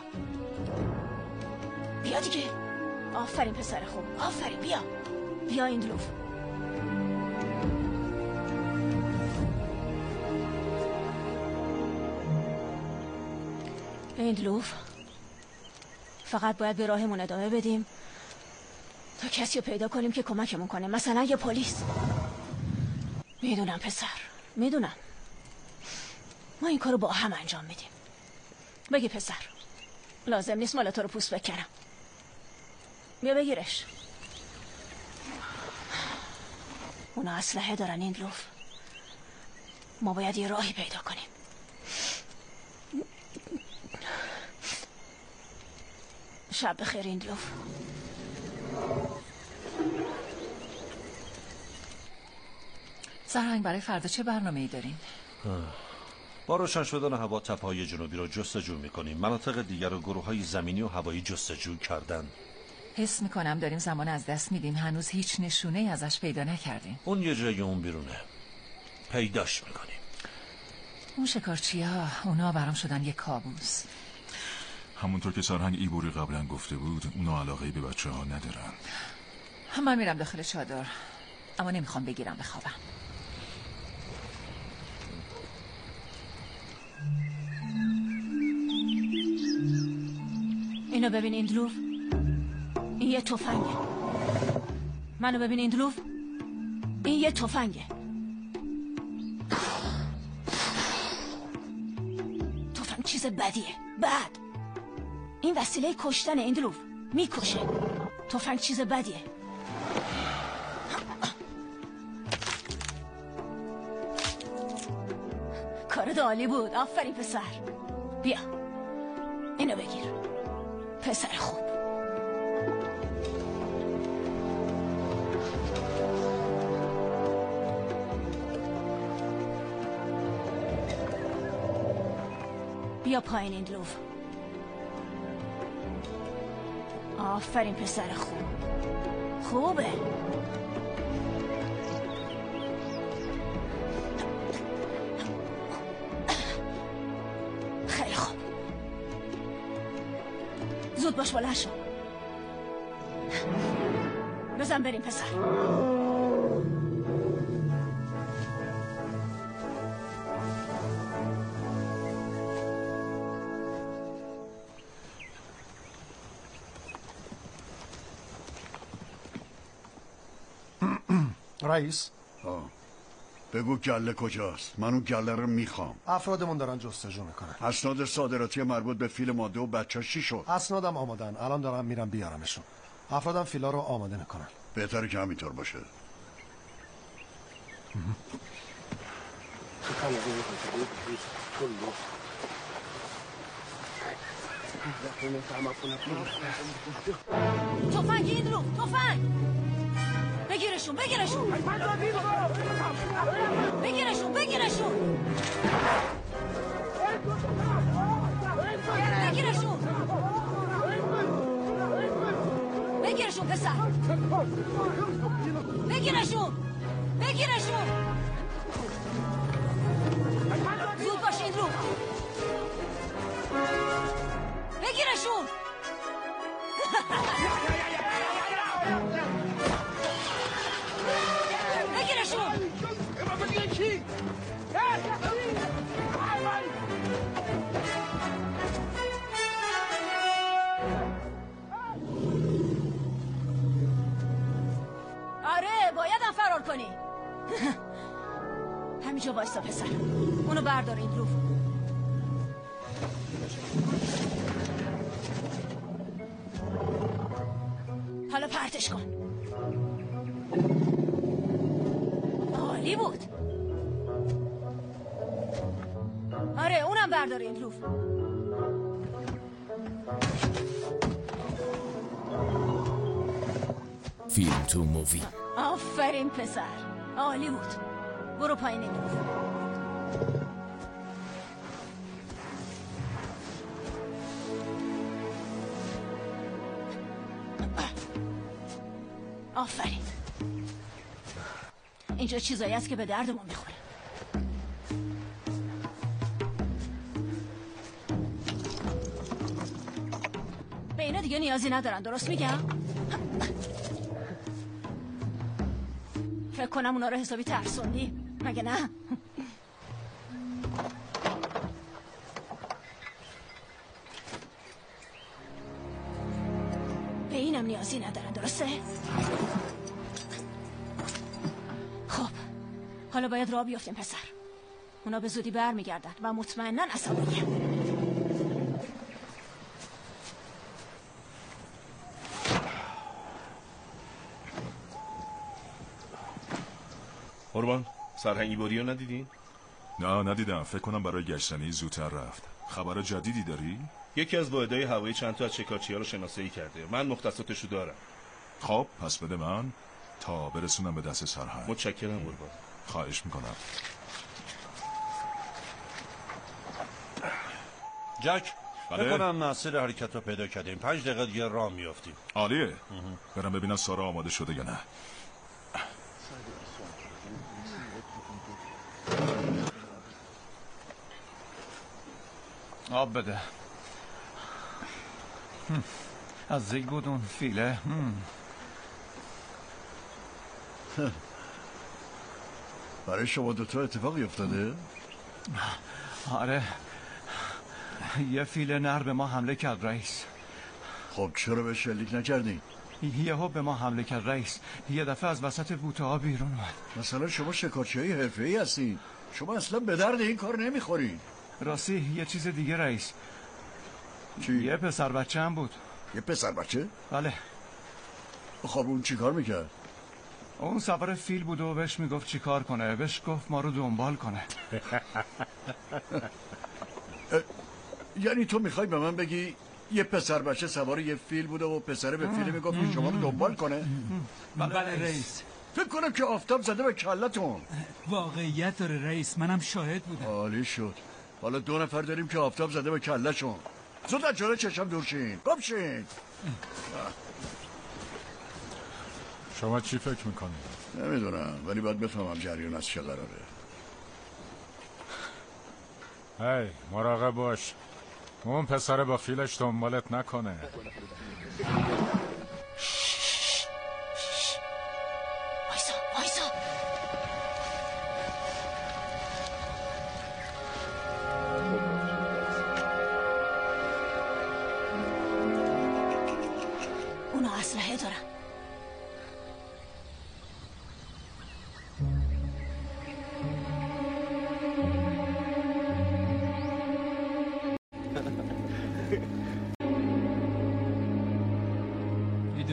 Speaker 9: دیگه. آفرین پسر خوب. آفرین. بیا این دلوف. این دلوف فقط باید به راهمون ادامه بدیم تا کسی رو پیدا کنیم که کمکمون کنه. مثلا یه پلیس. میدونم پسر. میدونم. ما این کارو با هم انجام میدیم. بگی پسر. لازم نیست مال تو رو پوست بکنم. بیا بگیرش. اونا اسلحه دارن این لوف. ما باید یه راهی پیدا کنیم. شب بخیر این لوف.
Speaker 4: سرهنگ برای فردا چه برنامه‌ای دارین؟
Speaker 14: با روشن شدن هوا تپه‌های جنوبی رو جستجو می‌کنیم. مناطق دیگر و گروه‌های زمینی و هوایی جستجو کردن.
Speaker 4: حس می‌کنم داریم زمان از دست میدیم. هنوز هیچ نشونه‌ای ازش پیدا نکردیم.
Speaker 14: اون یه جای اون بیرونه. پیداش می‌کنیم.
Speaker 4: اون شکارچی‌ها اونا برام شدن یه کابوس.
Speaker 2: همونطور که سرهنگ ایبوری قبلا گفته بود اونا علاقه‌ای به بچه‌ها ندارن.
Speaker 4: من میرم داخل چادر. اما نمیخوام بگیرم بخوابم.
Speaker 9: اینو ببین این دلوف. این یه تفنگه. منو ببین این دلوف. این یه تفنگه. تفنگ چیز بدیه. بد. این وسیله کشتن این دلوف. میکشه. تفنگ چیز بدیه. کارت عالی بود. آفرین پسر. بیا اینو بگیر پسر خوب. بیا پایین این دلوف. آفرین پسر خوب. خوبه. خیلی خوب. زود باش بلند شو. بزن بریم پسر.
Speaker 13: رئیس
Speaker 10: بگو گله کجاست؟ من اون گله رو میخوام.
Speaker 13: افرادمون دارن جستجو میکنن.
Speaker 10: اسناد صادراتی مربوط به فیل ماده و بچه‌اش چی شد؟
Speaker 13: اسنادم آمادن، الان دارم میرم بیارمشون. افرادم فیلا رو آماده میکنن.
Speaker 10: بهتره که همینطور باشه.
Speaker 9: تفنگ این رو، تفنگ! بگیرشون، بگیرشون! بگیرشون، بگیرشون! بگیرشون! بگیرشون پسر! بگیرشون! بگیرشون! زود باشین رو! بگیرشون! بگیرشون! آره بایدم فرار کنی. همینجا وایستا پسر. اونو بردار این رو. حالا پرتش کن. عالی بود. آره اونم بردار این رو.
Speaker 5: فیلم تو مووی.
Speaker 9: آفرین پسر، عالی بود. برو پایین این رو. آفرین. اینجا چیزایی هست که به دردمون میخوره. به اینا دیگه نیازی ندارن، درست میگم؟ فکر کنم اونا رو حسابی ترسوندی، مگه نه؟ به اینم نیازی ندارن، درسته؟ خب حالا باید راه بیافتیم پسر. اونا به زودی برمیگردن و مطمئناً عصبانیه.
Speaker 8: قربان سرهنگی بوری رو ندیدین؟
Speaker 2: نه ندیدم، فکر کنم برای گشتنی زودتر رفت. خبر جدیدی داری؟
Speaker 8: یکی از واحدهای هوایی چند تا از شکارچی‌ها رو شناسایی کرده. من مختصاتش رو دارم.
Speaker 2: خب پس بده من تا برسونم به دست سرهنگ.
Speaker 8: متشکرم قربان.
Speaker 2: خواهش میکنم.
Speaker 14: جک
Speaker 2: بله؟
Speaker 14: بکنم مسیر حرکت رو پیدا کردیم. 5 دقیقه دیگه راه میافتیم.
Speaker 2: عالیه. برم ببینم سارا آماده شده یا نه.
Speaker 12: آب بده. از زیگ بود اون فیله.
Speaker 10: برای شما دوتا اتفاقی افتاده؟
Speaker 12: آره یه فیل نر به ما حمله کرد رئیس.
Speaker 10: خب چرا به شلیک نکردین؟
Speaker 12: یهو به ما حمله کرد رئیس. یه دفعه از وسط بوته ها بیرون اومد.
Speaker 10: مثلا شما شکارچی‌های حرفه‌ای هستین، شما اصلا به درد این کار نمیخورین.
Speaker 12: راستی یه چیز دیگه رئیس.
Speaker 10: چی؟
Speaker 12: یه پسر بچه هم بود.
Speaker 10: یه پسر بچه؟
Speaker 12: بله.
Speaker 10: خب اون چی کار میکرد؟
Speaker 12: اون سوار فیل بود و بهش میگفت چی کار کنه. بهش گفت ما رو دنبال کنه.
Speaker 10: یعنی تو میخوای به من بگی یه پسر بچه سوار یه فیل بوده و پسره به فیل میگفت شما رو دنبال کنه؟
Speaker 15: بله رئیس.
Speaker 10: فکر کنم که آفتاب زده به کلتون.
Speaker 15: واقعیت داره رئیس، منم شاهد بودم.
Speaker 10: عالی شد. حالا 2 نفر داریم که آفتاب زده به کلشون. زود از جلوی چشم دور شین. گم شین.
Speaker 11: شما چی فکر میکنید؟
Speaker 10: نمیدونم ولی باید بفهمم جریان از چه قراره.
Speaker 11: هی مراقب باش، اون پسر با فیلش دنبالت نکنه.
Speaker 9: وایسا اونا اسلحه دارن.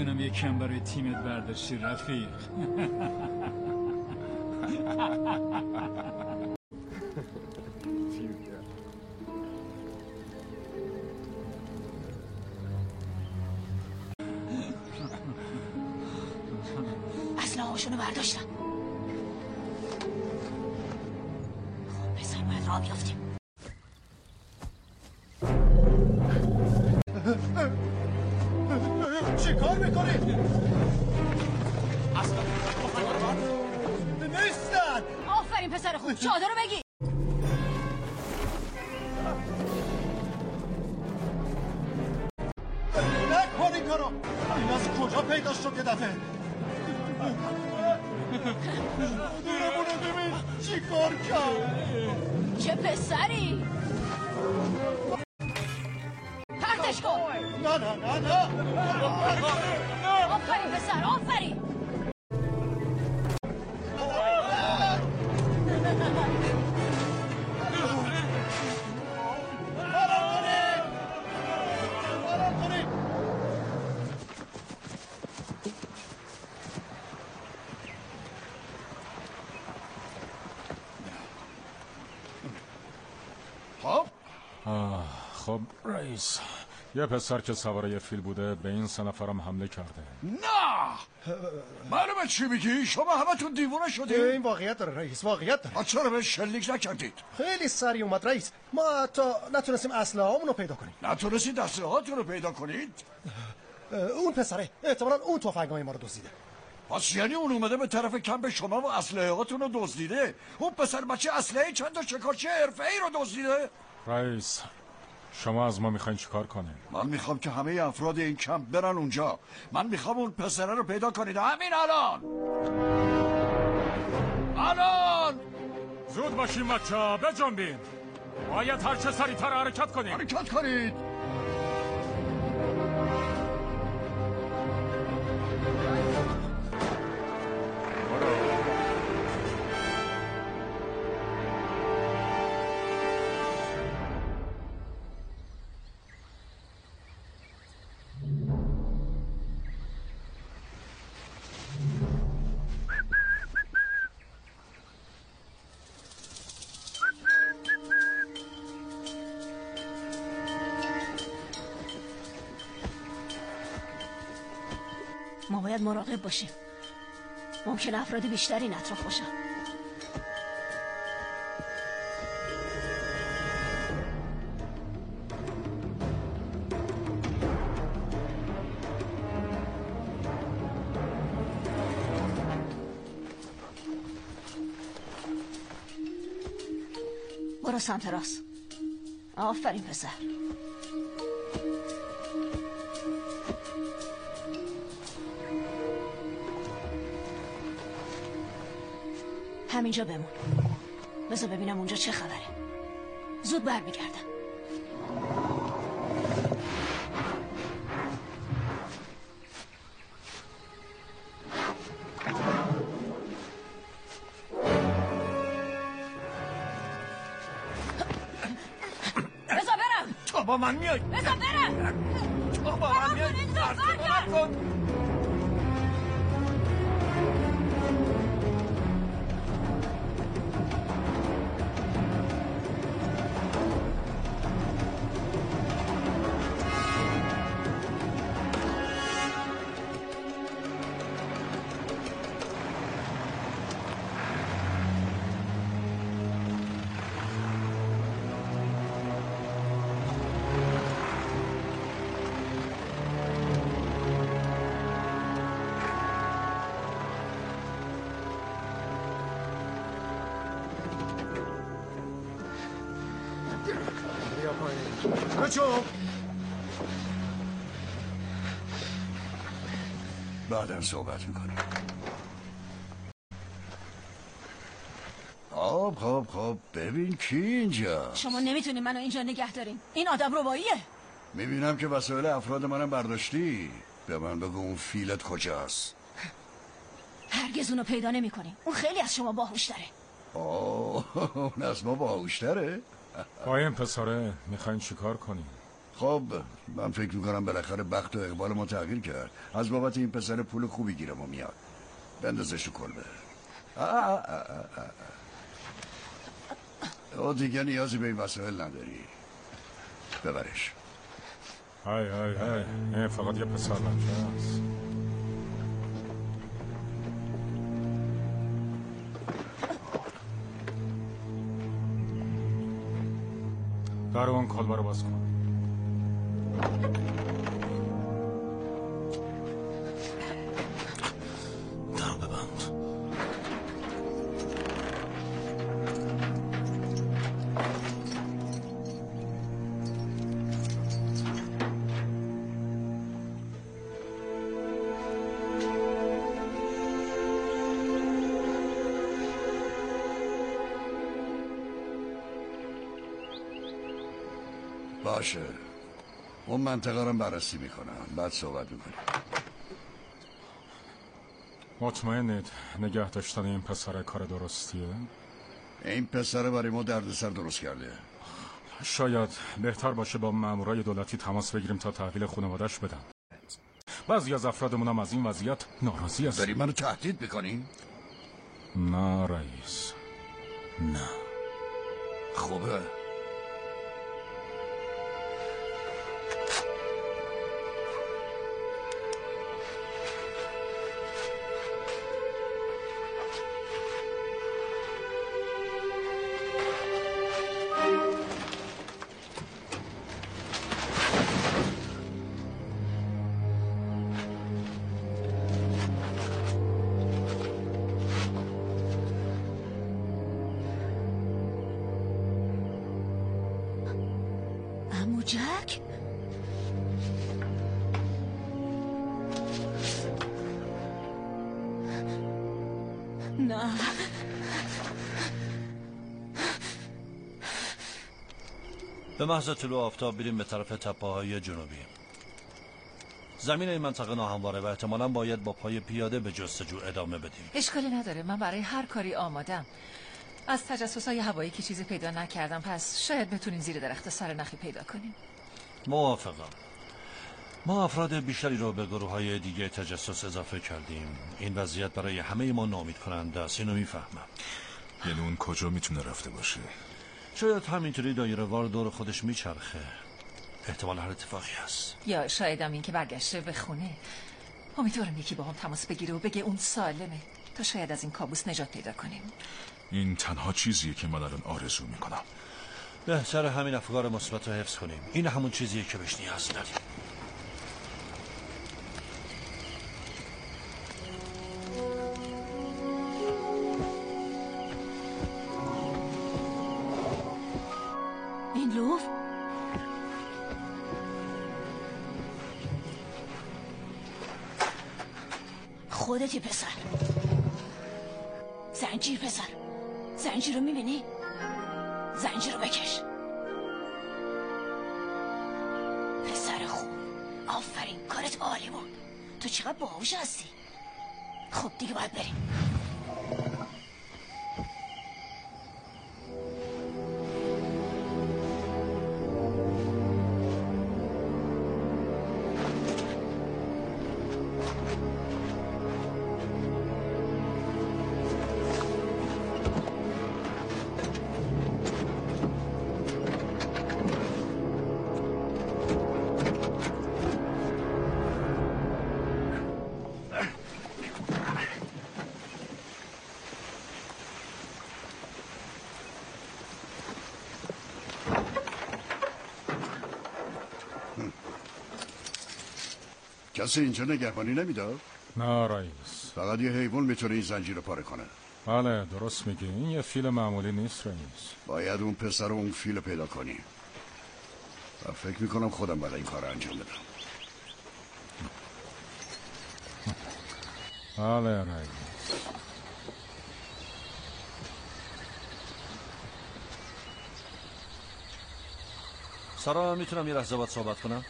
Speaker 15: میدونم یکم برای تیمت برداشتی رفیق.
Speaker 9: اسلحه‌هاشونو برداشتم. خب پسر باید راه بیافتیم.
Speaker 13: چی کار میکنید؟
Speaker 9: اصلا
Speaker 13: نیستن.
Speaker 9: آفرین پسر خوب، چادر رو بگی.
Speaker 13: نکن این کارو. این از کجا پیدا شد یه دفعه؟ دورمونو ببین چی کار کرد.
Speaker 9: چه پسری؟ پرتش کن.
Speaker 13: نه نه نه نه.
Speaker 9: آفرین پسر، آفرین.
Speaker 11: خب رئیس، یه پسر که سوار یه فیل بوده به این 3 نفرم حمله کرده.
Speaker 10: نه معلومه چی میگی؟ شما همتون دیوونه شدید.
Speaker 13: این واقعیت داره رئیس، واقعیت داره.
Speaker 10: چرا به شلیک نکردید؟
Speaker 13: خیلی سریع اومد رئیس. ما حتی نتونستیم اسلحه‌هامون رو پیدا کنیم.
Speaker 10: نتونستید اسلحه‌هاتون رو پیدا کنید؟
Speaker 13: اون پسره احتمالاً اون تفنگای ما رو دزدیده.
Speaker 10: پس یعنی اون اومده به طرف کمپ شما و اسلحه‌هاتون رو دزدیده؟ اون پسر بچه اسلحه چند تا شکارچی حرفه‌ای رو دزدیده؟
Speaker 11: رئیس، شما از ما میخواین چیکار کنیم؟
Speaker 10: من میخوام که همه افراد این کمپ برن اونجا. من میخوام اون پسره رو پیدا کنید همین الان.
Speaker 11: زود باشین بچه‌ها، بجنبین. باید هر چه سریع‌تر حرکت کنیم.
Speaker 10: حرکت کنید.
Speaker 9: ما باید مراقب باشیم. ممکن افراد بیشتری این اطراف باشن. برو سمت راست. آفرین پسر. همینجا بمون. بذار ببینم اونجا چه خبره. زود برمیگردم. بذار برم.
Speaker 10: تو با من میای.
Speaker 9: بذار برم.
Speaker 10: تو با من میای. بعداً صحبت میکنیم. خب ببین کی اینجا.
Speaker 9: شما نمیتونین منو اینجا نگه دارین. این آدم رباییه.
Speaker 10: میبینم که وسایل افراد منم برداشتی. به من بگو اون فیلت کجاست.
Speaker 9: هرگز اونو پیدا نمیکنین. اون خیلی از شما باهوش‌تره.
Speaker 10: اون از ما باهوش‌تره.
Speaker 11: با این پسره میخواین چیکار کنیم؟
Speaker 10: خب من فکر میکنم بالاخره بخت و اقبال ما تغییر کرد. از بابت این پسر پول خوبی گیرم و میاد. بندازش تو کلبه. او دیگه نیازی به این وسایل نداری. ببرش.
Speaker 11: های این فقط یه پسر بچه هست. در اون کلبه رو باز کن.
Speaker 8: در ببند.
Speaker 10: باشه اون منطقه رو بررسی میکنم بعد صحبت میکنیم.
Speaker 11: مطمئنید نگه داشتن این پسر کار درستیه؟
Speaker 10: این پسر برای ما دردسر درست کرده.
Speaker 11: شاید بهتر باشه با مامورای دولتی تماس بگیریم تا تحویل خانواده‌اش بدن. بعضی از افرادمون هم از این وضعیت ناراضی هستن.
Speaker 10: داری منو تهدید میکنی؟
Speaker 11: نه رئیس،
Speaker 10: نه. خوبه.
Speaker 9: جک؟ نه
Speaker 14: به محض طلوع آفتاب بریم به طرف تپه‌های جنوبی. زمین این منطقه ناهمواره و احتمالاً باید با پای پیاده به جستجو ادامه بدیم.
Speaker 4: اشکالی نداره، من برای هر کاری آمادم. از تجسس‌های هوایی که چیزی پیدا نکردم، پس شاید بتونیم زیر درخت سرنخی پیدا کنیم.
Speaker 14: موافقم. ما افراد بیشتری رو به گروه‌های دیگه تجسس اضافه کردیم. این وضعیت برای همه ما ناامید کننده است. اینو میفهمم.
Speaker 2: یعنی اون کجا میتونه رفته باشه؟
Speaker 14: شاید همینطوری دایره‌وار دور خودش میچرخه. احتمال هر اتفاقی هست.
Speaker 4: یا شایدم این که برگشته به خونه. امیدوارم یکی با هم تماس بگیره و بگه اون سالمه تا شاید از این کابوس نجات پیدا کنیم.
Speaker 2: این تنها چیزیه که من الان آرزو میکنم.
Speaker 14: بهتر همین افکار مثبت رو حفظ کنیم. این همون چیزیه که بهش نیاز داریم.
Speaker 9: این لوف خودتی پسر. زنجیر پسر، زنجیر رو میبینی؟ زنجیر رو بکش. پسر خوب، آفرین، کارت عالی بود. تو چقدر باهوش هستی. خب دیگه باید بریم.
Speaker 10: کسی اینجا نگهبانی نمیداد؟
Speaker 11: نه رئیس.
Speaker 10: فقط یه حیوان میتونه این زنجیر رو پاره کنه.
Speaker 11: بله درست میگی، این یه فیل معمولی نیست رئیس.
Speaker 10: باید اون پسر و اون فیل پیدا کنی و فکر میکنم خودم باید این کار انجام بدم.
Speaker 11: بله رئیس.
Speaker 14: سارا میتونم یه لحظه باید صحبت کنم؟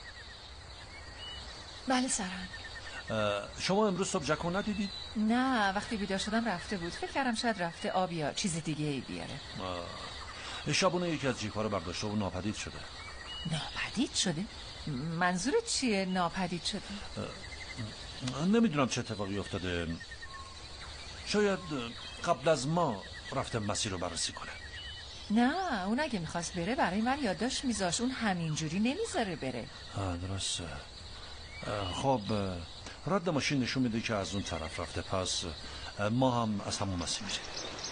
Speaker 4: بله سران.
Speaker 14: شما امروز صبح جکو ندیدید؟
Speaker 4: نه، وقتی بیدار شدم رفته بود. فکر کردم شاید رفته آب یا چیز دیگه ای بیاره.
Speaker 14: شبونه یکی از جیپ‌ها رو برداشته و ناپدید شده.
Speaker 4: ناپدید شده؟ منظورت چیه ناپدید شده؟
Speaker 14: نمیدونم چه اتفاقی افتاده. شاید قبل از ما رفته مسیر رو بررسی کنه.
Speaker 4: نه اون اگه میخواست بره برای من یادداشت میذاشت. اون همینجوری نمیذاره بره.
Speaker 14: درسته. خب رد ماشین نشون میده که از اون طرف رفته، پس ما هم از همون مسیر میریم.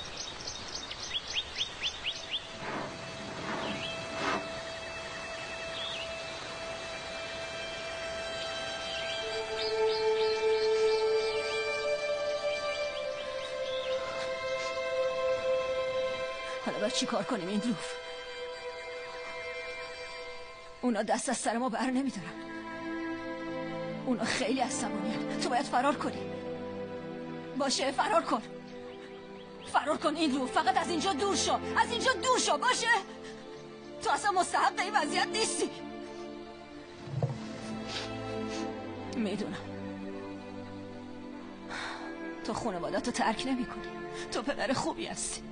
Speaker 9: حالا باید چی کار کنیم این لوف؟ اونا دست از سر ما بر نمیدارن. اونا خیلی عصبانی‌اند. تو باید فرار کنی. باشه فرار کن. فرار کن این لوف. فقط از اینجا دور شو. از اینجا دور شو. باشه؟ تو اصلا مستحق این وضعیت نیستی. میدونم تو خانواده‌تو ترک نمی‌کنی. تو پدر خوبی هستی.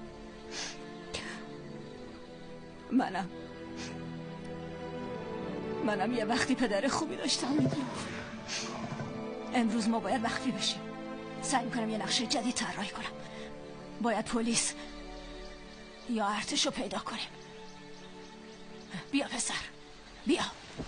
Speaker 9: منم یه وقتی پدر خوبی داشتم. میدونم امروز ما باید مخفی بشیم. سعی میکنم یه نقشه جدید طراحی کنم. باید پلیس یا ارتش رو پیدا کنیم. بیا پسر بیا.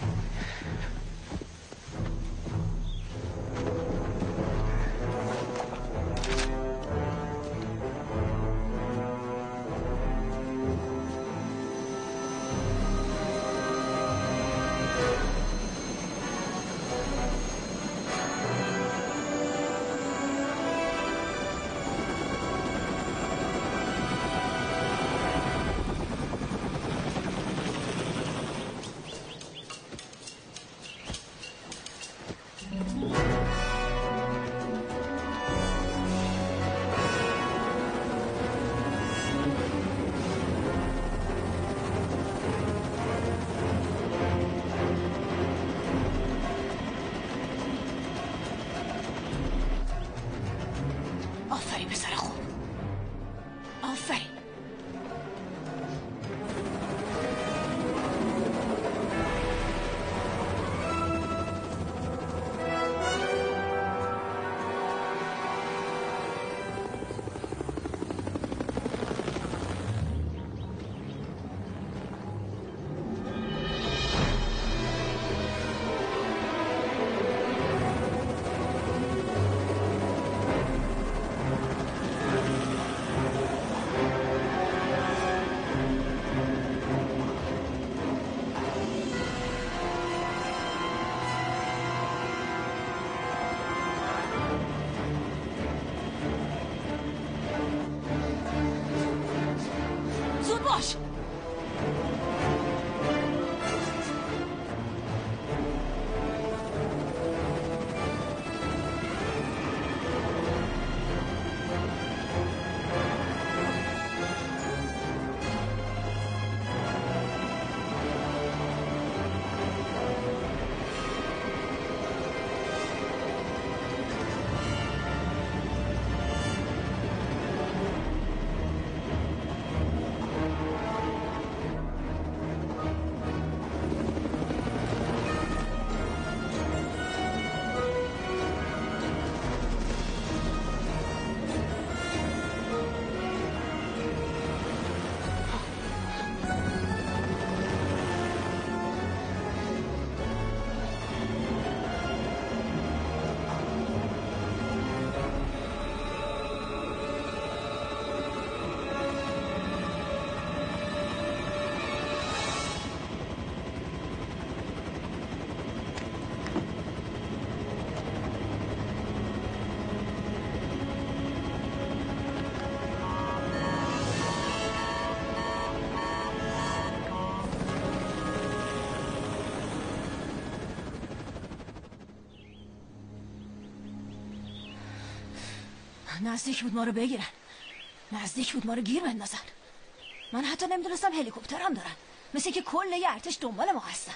Speaker 9: نزدیک بود ما رو بگیرن. نزدیک بود ما رو گیر بندازن. من حتی نمیدونستم هلیکوپتر هم دارن. مثل که کل یه ارتش دنبال ما هستن.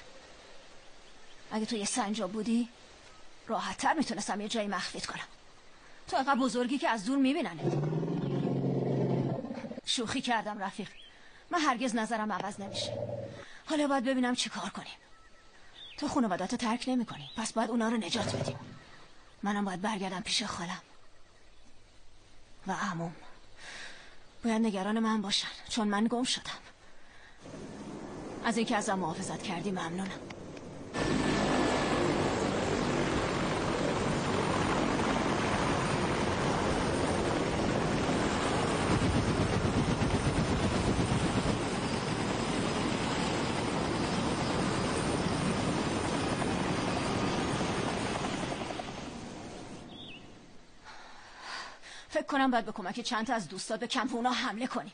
Speaker 9: اگه تو یه سنجاب بودی راحت تر میتونستم یه جایی مخفیت کنم. تو اینقدر بزرگی که از دور میبیننت. شوخی کردم رفیق. من هرگز نظرم عوض نمیشه. حالا باید ببینم چی کار کنیم. تو خانواده‌تو ترک نمی کنی، پس باید اونا رو نجات بدیم. منم باید برگردم پیش خالم و عموم. باید نگران من باشن چون من گم شدم. از اینکه ازم محافظت کردی ممنونم. فکر کنم باید به کمک چند تا از دوستات به کمپ اونا حمله کنیم.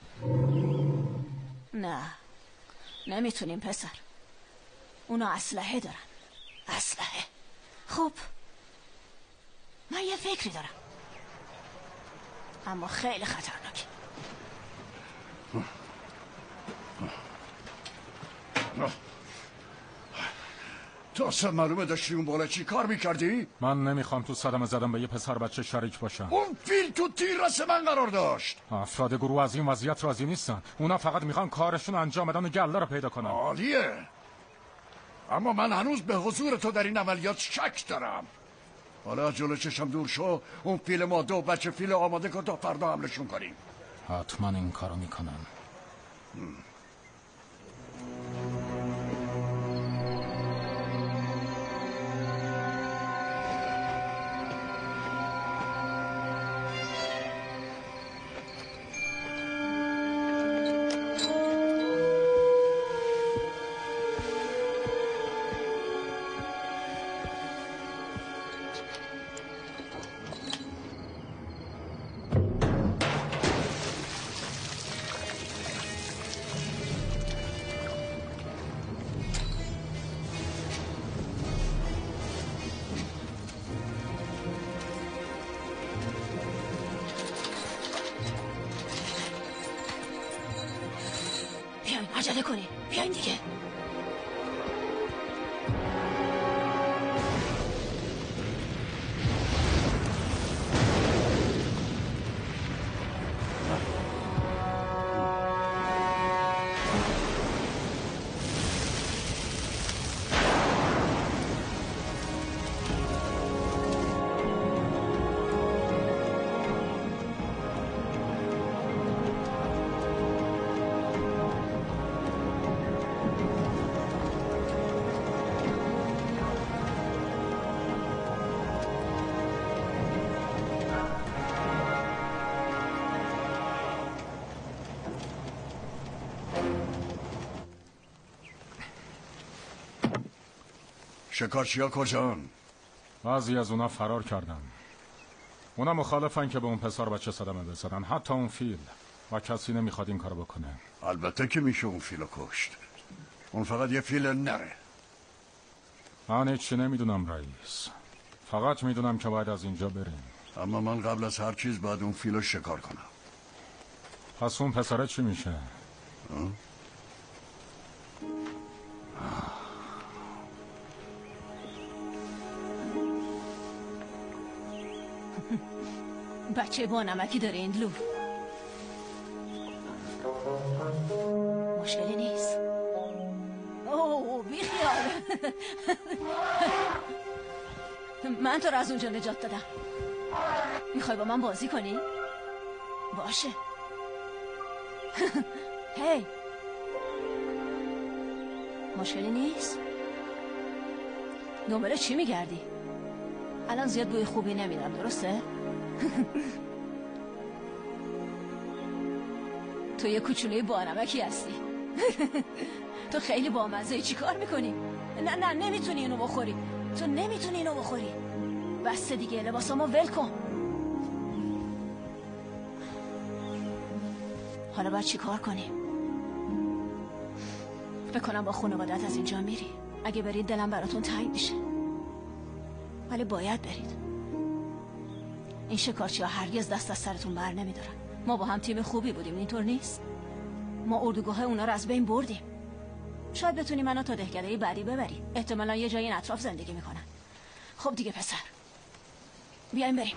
Speaker 9: نه نمیتونیم پسر. اونا اسلحه دارن. اسلحه. خب من یه فکری دارم اما خیلی خطرناکه.
Speaker 10: تو اصلا معلومه داشتی اون بالا چی کار میکردی؟
Speaker 11: من نمیخوام تو صدمه زدم به یه پسر بچه شریک باشم.
Speaker 10: اون فیل تو تیررس من قرار داشت.
Speaker 11: افراد گروه از این وضعیت راضی نیستن. اونا فقط میخوان کارشون انجام بدن و گله رو پیدا کنن.
Speaker 10: عالیه. اما من هنوز به حضور تو در این عملیات شک دارم. حالا جلو چشم دور شو. اون فیل ماده و بچه فیل آماده کن تا فردا حملشون کنیم.
Speaker 11: حتما این کارو میکنن.
Speaker 9: عجله کنی بیاین دیگه.
Speaker 10: شکارچی‌ها کجان؟
Speaker 11: بعضی از اونا فرار کردن. اونا مخالفن که به اون پسر بچه صدمه بزنن، حتی اون فیل، و کسی نمیخواد این کارو بکنه.
Speaker 10: البته که میشه اون فیلو کشت. اون فقط یه فیل نره.
Speaker 11: من هیچی نمیدونم رئیس. فقط میدونم که باید از اینجا بریم.
Speaker 10: اما من قبل از هر چیز باید اون فیلو شکار کنم.
Speaker 11: پس اون پسره چی میشه؟
Speaker 9: بچه با نمکی داره این لو. مشکلی نیست. اوه بیخیال. من تو رو از اونجا نجات دادم. میخوای با من بازی کنی؟ باشه. هی مشکلی نیست؟ دنباله چی میگردی؟ الان زیاد بوی خوبی نمیدم، درسته؟ تو یه کوچولوی بانمکی هستی. تو خیلی بامزه. چی کار میکنی؟ نه نمیتونی اینو بخوری. تو نمیتونی اینو بخوری. بس دیگه، لباسامو ول کن. حالا باید چی کار کنیم؟ بکنم با خانوادت از اینجا میری. اگه برید دلم براتون تنگ میشه، ولی باید برید. این شکارچی ها هرگز دست از سرتون بر نمیدارن. ما با هم تیم خوبی بودیم، اینطور نیست؟ ما اردوگاه اونا رو از بین بردیم. شاید بتونی منو تا دهکده بعدی ببری. احتمالا یه جایی این اطراف زندگی میکنن. خب دیگه پسر، بیایم بریم.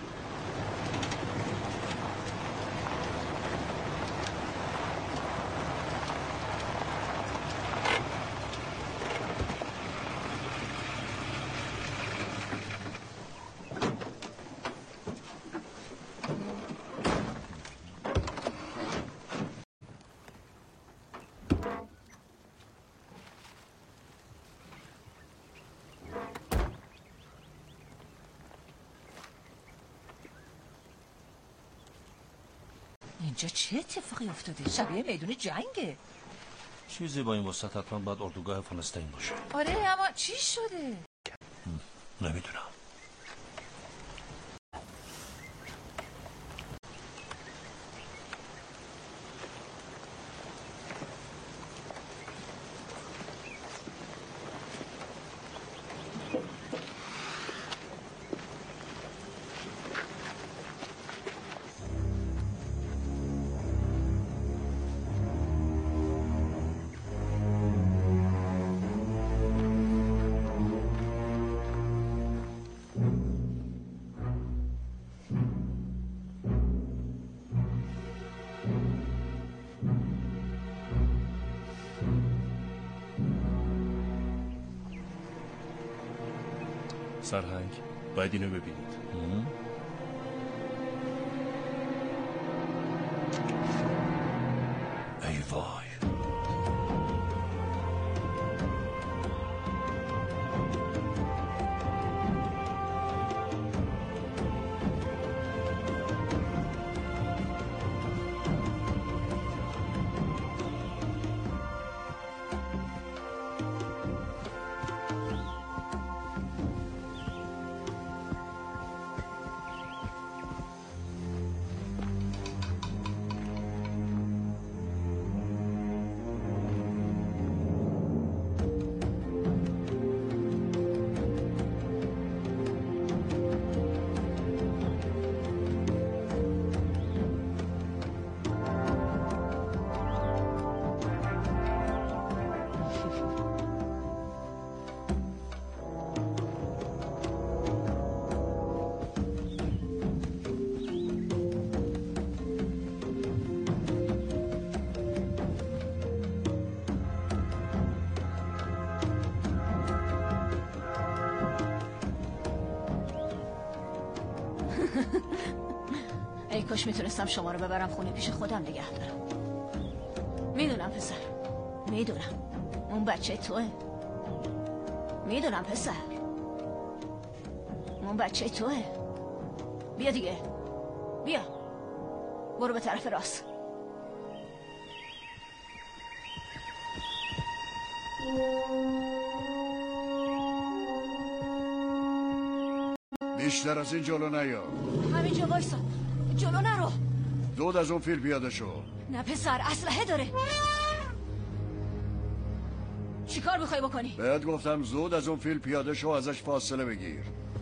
Speaker 4: اینجا چه اتفاقی افتاده؟ شبیه میدون جنگه.
Speaker 14: چیزی با این وسط حتما باید اردوگاه فلسطین باشه.
Speaker 4: آره اما چی شده؟
Speaker 14: نمیدونم.
Speaker 16: سرهنگ باید اینو ببینید.
Speaker 14: ای وای.
Speaker 9: ای کاش میتونستم شما رو ببرم خونه پیش خودم نگه دارم. میدونم پسر، میدونم اون بچه توه. میدونم پسر، اون بچه توه. بیا دیگه، بیا برو به طرف راست.
Speaker 10: بیشتر از این جلو نیا.
Speaker 9: همینجا وایسا، جلو نرو.
Speaker 10: زود از اون فیل پیاده شو.
Speaker 9: نه پسر، اسلحه داره. چی کار میخوای بکنی؟
Speaker 10: بهت گفتم زود از اون فیل پیاده شو، ازش فاصله بگیر.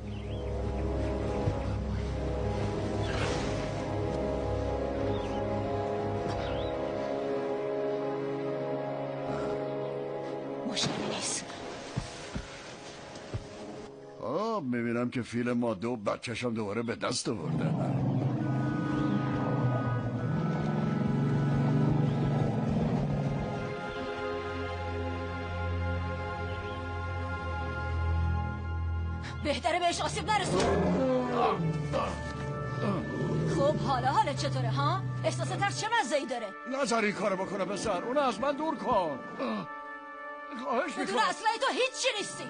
Speaker 9: مشکلی نیست.
Speaker 10: میبینم که فیل ماده و بچه‌شم دوباره به دست آورده.
Speaker 9: بهتره بهش آسیب نرسون. خب حالت چطوره ها؟ احساس ترس چه مزه‌ای داره؟
Speaker 10: نذار این کارو بکنه پسر، اون از من دور کن. خواهش میکنم.
Speaker 9: بدون اسلحه تو هیچ چی نیستی.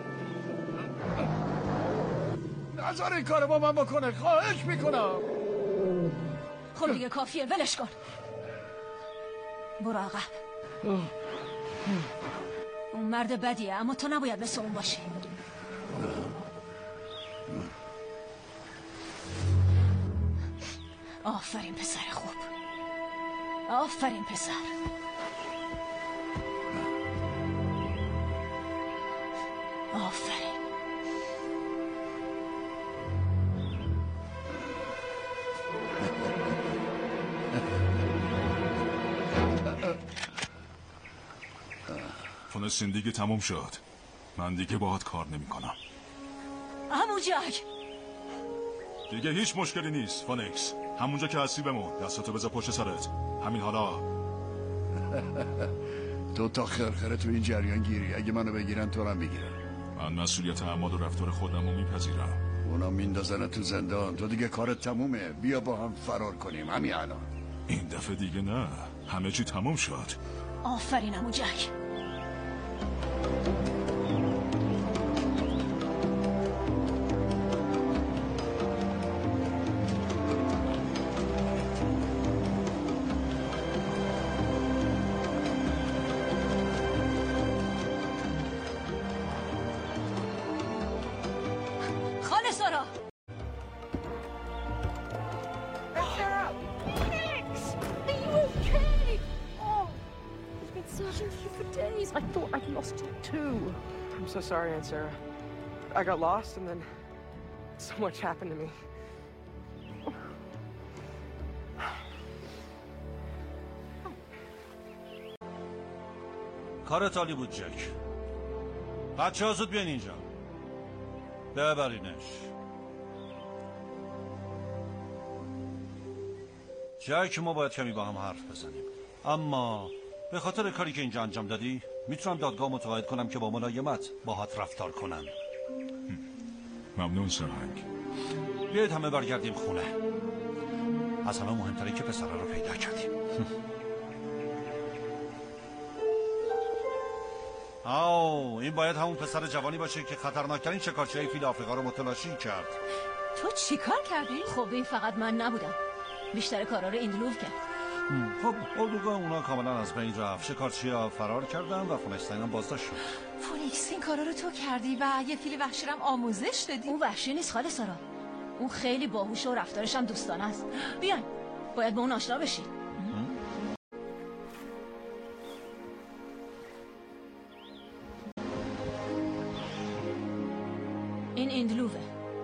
Speaker 10: نذار این کارو با من بکنه، خواهش میکنم.
Speaker 9: خب دیگه کافیه، ولش کن. برو عقب. اون مرد بدیه، اما تو نباید مثل اون باشی. آفرین پسر خوب، آفرین پسر. آفرین.
Speaker 2: فونکس دیگه تموم شد. من دیگه باهات کار نمی کنم.
Speaker 9: عمو جک
Speaker 2: دیگه هیچ مشکلی نیست فونکس. همونجا که هستی بمون، دستاتو بذار پشت سرت. همین حالا.
Speaker 10: تو تا خرخره تو این جریان گیری، اگه منو بگیرن تو رو میگیرن.
Speaker 2: من مسئولیت اعمال و رفتار خودم رو میپذیرم.
Speaker 10: اونا میندازن تو زندان، تو دیگه کارت تمومه. بیا با هم فرار کنیم همین الان.
Speaker 2: این دفعه دیگه نه، همه چی تموم شد.
Speaker 9: آفرین عمو جک.
Speaker 3: Please, I thought I'd lost you too.
Speaker 6: I'm so sorry, Aunt Sarah. I got lost and then so much happened to me.
Speaker 14: کارت عالی بود جک. بچه ها زود بیاین اینجا. ببرینش. جک ما باید کمی با هم حرف بزنیم. اما به خاطر کاری که اینجا انجام دادی میتونم دادگاه متقاعد کنم که با ملایمت باهات رفتار کنن.
Speaker 2: ممنون سرهنگ.
Speaker 14: بیایید همه برگردیم خونه. از همه مهمتره که پسره رو پیدا کردیم. این باید همون پسر جوانی باشه که خطرناکترین شکارچی‌های فیل آفریقا رو متلاشی کرد.
Speaker 9: تو چی کار کردی؟ خب این فقط من نبودم. بیشتر کارا رو ایندلوف کرد.
Speaker 14: خب اردوگاه اونا کاملا از بین رفت. شکارچی‌ها فرار کردن و فونستین هم بازداشت شد.
Speaker 4: فونیکس این کارا رو تو کردی و یه فیل وحشی هم آموزش دادی؟
Speaker 9: اون وحشی نیست خاله سارا. اون خیلی باهوشه و رفتارش هم دوستانه است. بیاین. باید با اون آشنا بشید. این ایندلوفه.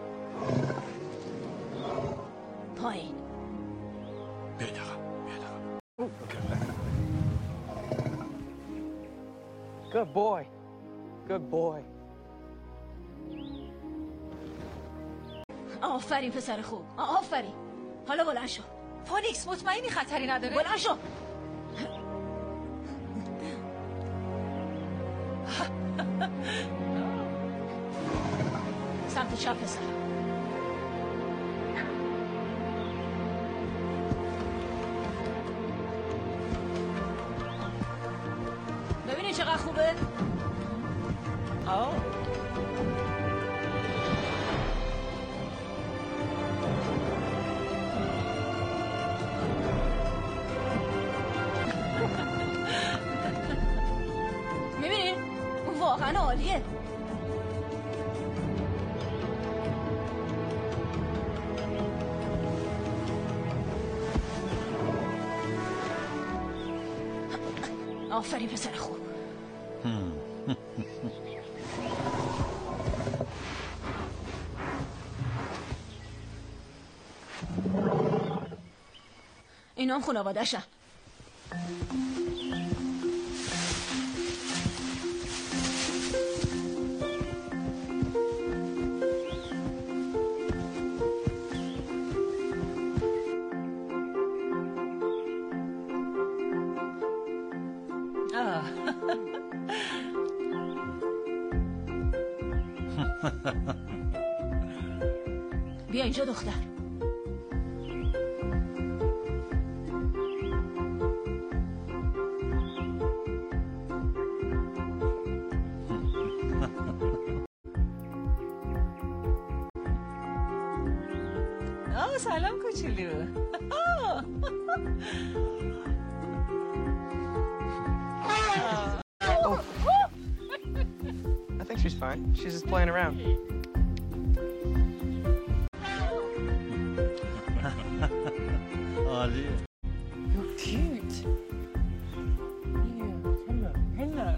Speaker 9: پایین.
Speaker 6: Good boy. Good boy.
Speaker 9: آفرین پسر خوب. آفرین. حالا بلند شو.
Speaker 4: فونیکس مطمئنی خطری نداره؟
Speaker 9: بلند شو. سمت چپ پسر. ببینید چقدر خوبه. میبینید واقعا عالیه. آفرین پسر خوب. اینا هم خانواده‌شن. بیا اینجا دختر.
Speaker 4: سلام کوچولو.
Speaker 6: I think she's fine. She's just playing around.
Speaker 14: عالیه.
Speaker 6: You're cute. Hello.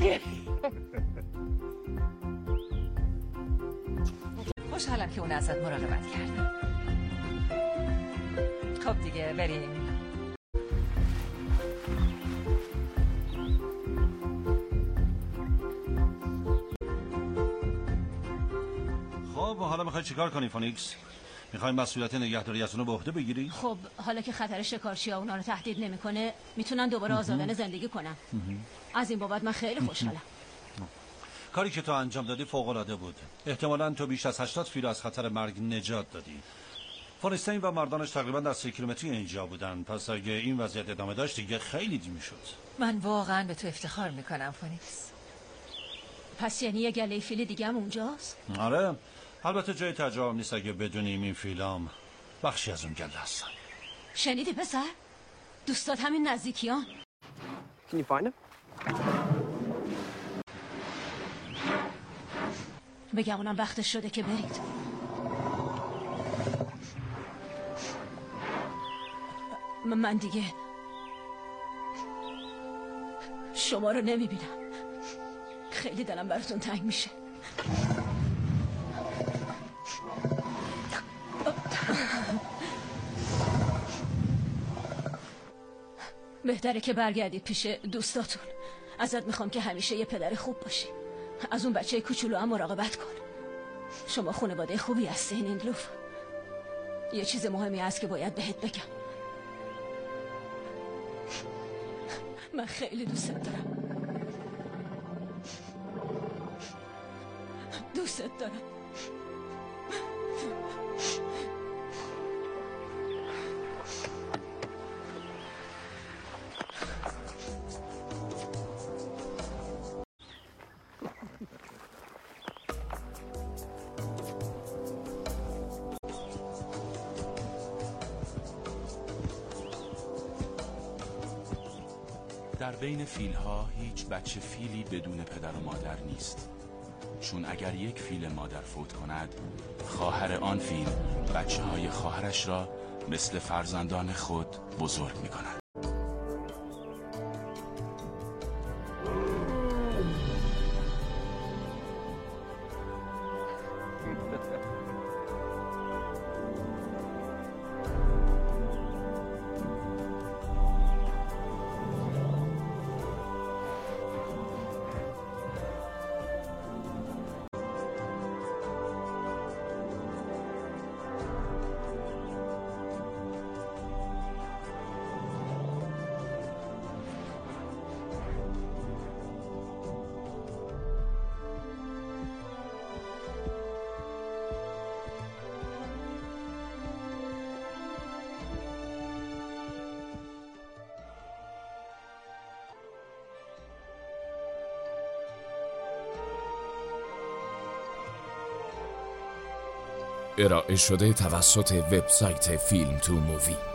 Speaker 4: خوشحالم که اون ازت مراقبت کرد. خب دیگه بریم.
Speaker 14: خب حالا میخوای چیکار کنی فونیکس؟ میخوای مسئولیت نگهداری از اونو به عهده بگیری؟
Speaker 9: خب حالا که خطر شکارچی‌ها اونا رو تهدید نمیکنه میتونن دوباره آزادانه زندگی کنن. از این بابت من خیلی خوشحالم.
Speaker 14: کاری که تو انجام دادی فوق‌العاده بود. احتمالاً تو بیش از 80 فیل از خطر مرگ نجات دادی. فونستین و مردانش تقریبا در 3 کیلومتری اینجا بودن. پس اگه این وضعیت ادامه داشت دیگه خیلی دیر میشد.
Speaker 4: من واقعا به تو افتخار میکنم فونیکس.
Speaker 9: پس یعنی یه گله فیل دیگه هم اونجاست؟
Speaker 14: آره. البته جای تعجب نیست اگه بدونیم این فیلام بخشی از اون گله هستن.
Speaker 9: شنیدی پسر؟ دوستات همین نزدیکیان.
Speaker 6: Can you find him?
Speaker 9: بگم اونم وقتش شده که برید. من دیگه شما رو نمیبینم. خیلی دلم براتون تنگ میشه. بهتره که برگردید پیش دوستاتون. ازت میخوام که همیشه یه پدر خوب باشی. از اون بچه کوچولو هم مراقبت کن. شما خانواده خوبی هستین ایندلوف. یه چیز مهمی هست که باید بهت بگم. من خیلی دوست دارم. دوست دارم.
Speaker 1: در بین فیل‌ها هیچ بچه فیلی بدون پدر و مادر نیست، چون اگر یک فیل مادر فوت کند، خواهر آن فیل بچه‌های خواهرش را مثل فرزندان خود بزرگ می‌کند.
Speaker 5: ارائه شده توسط وبسایت فیلم تو مووی.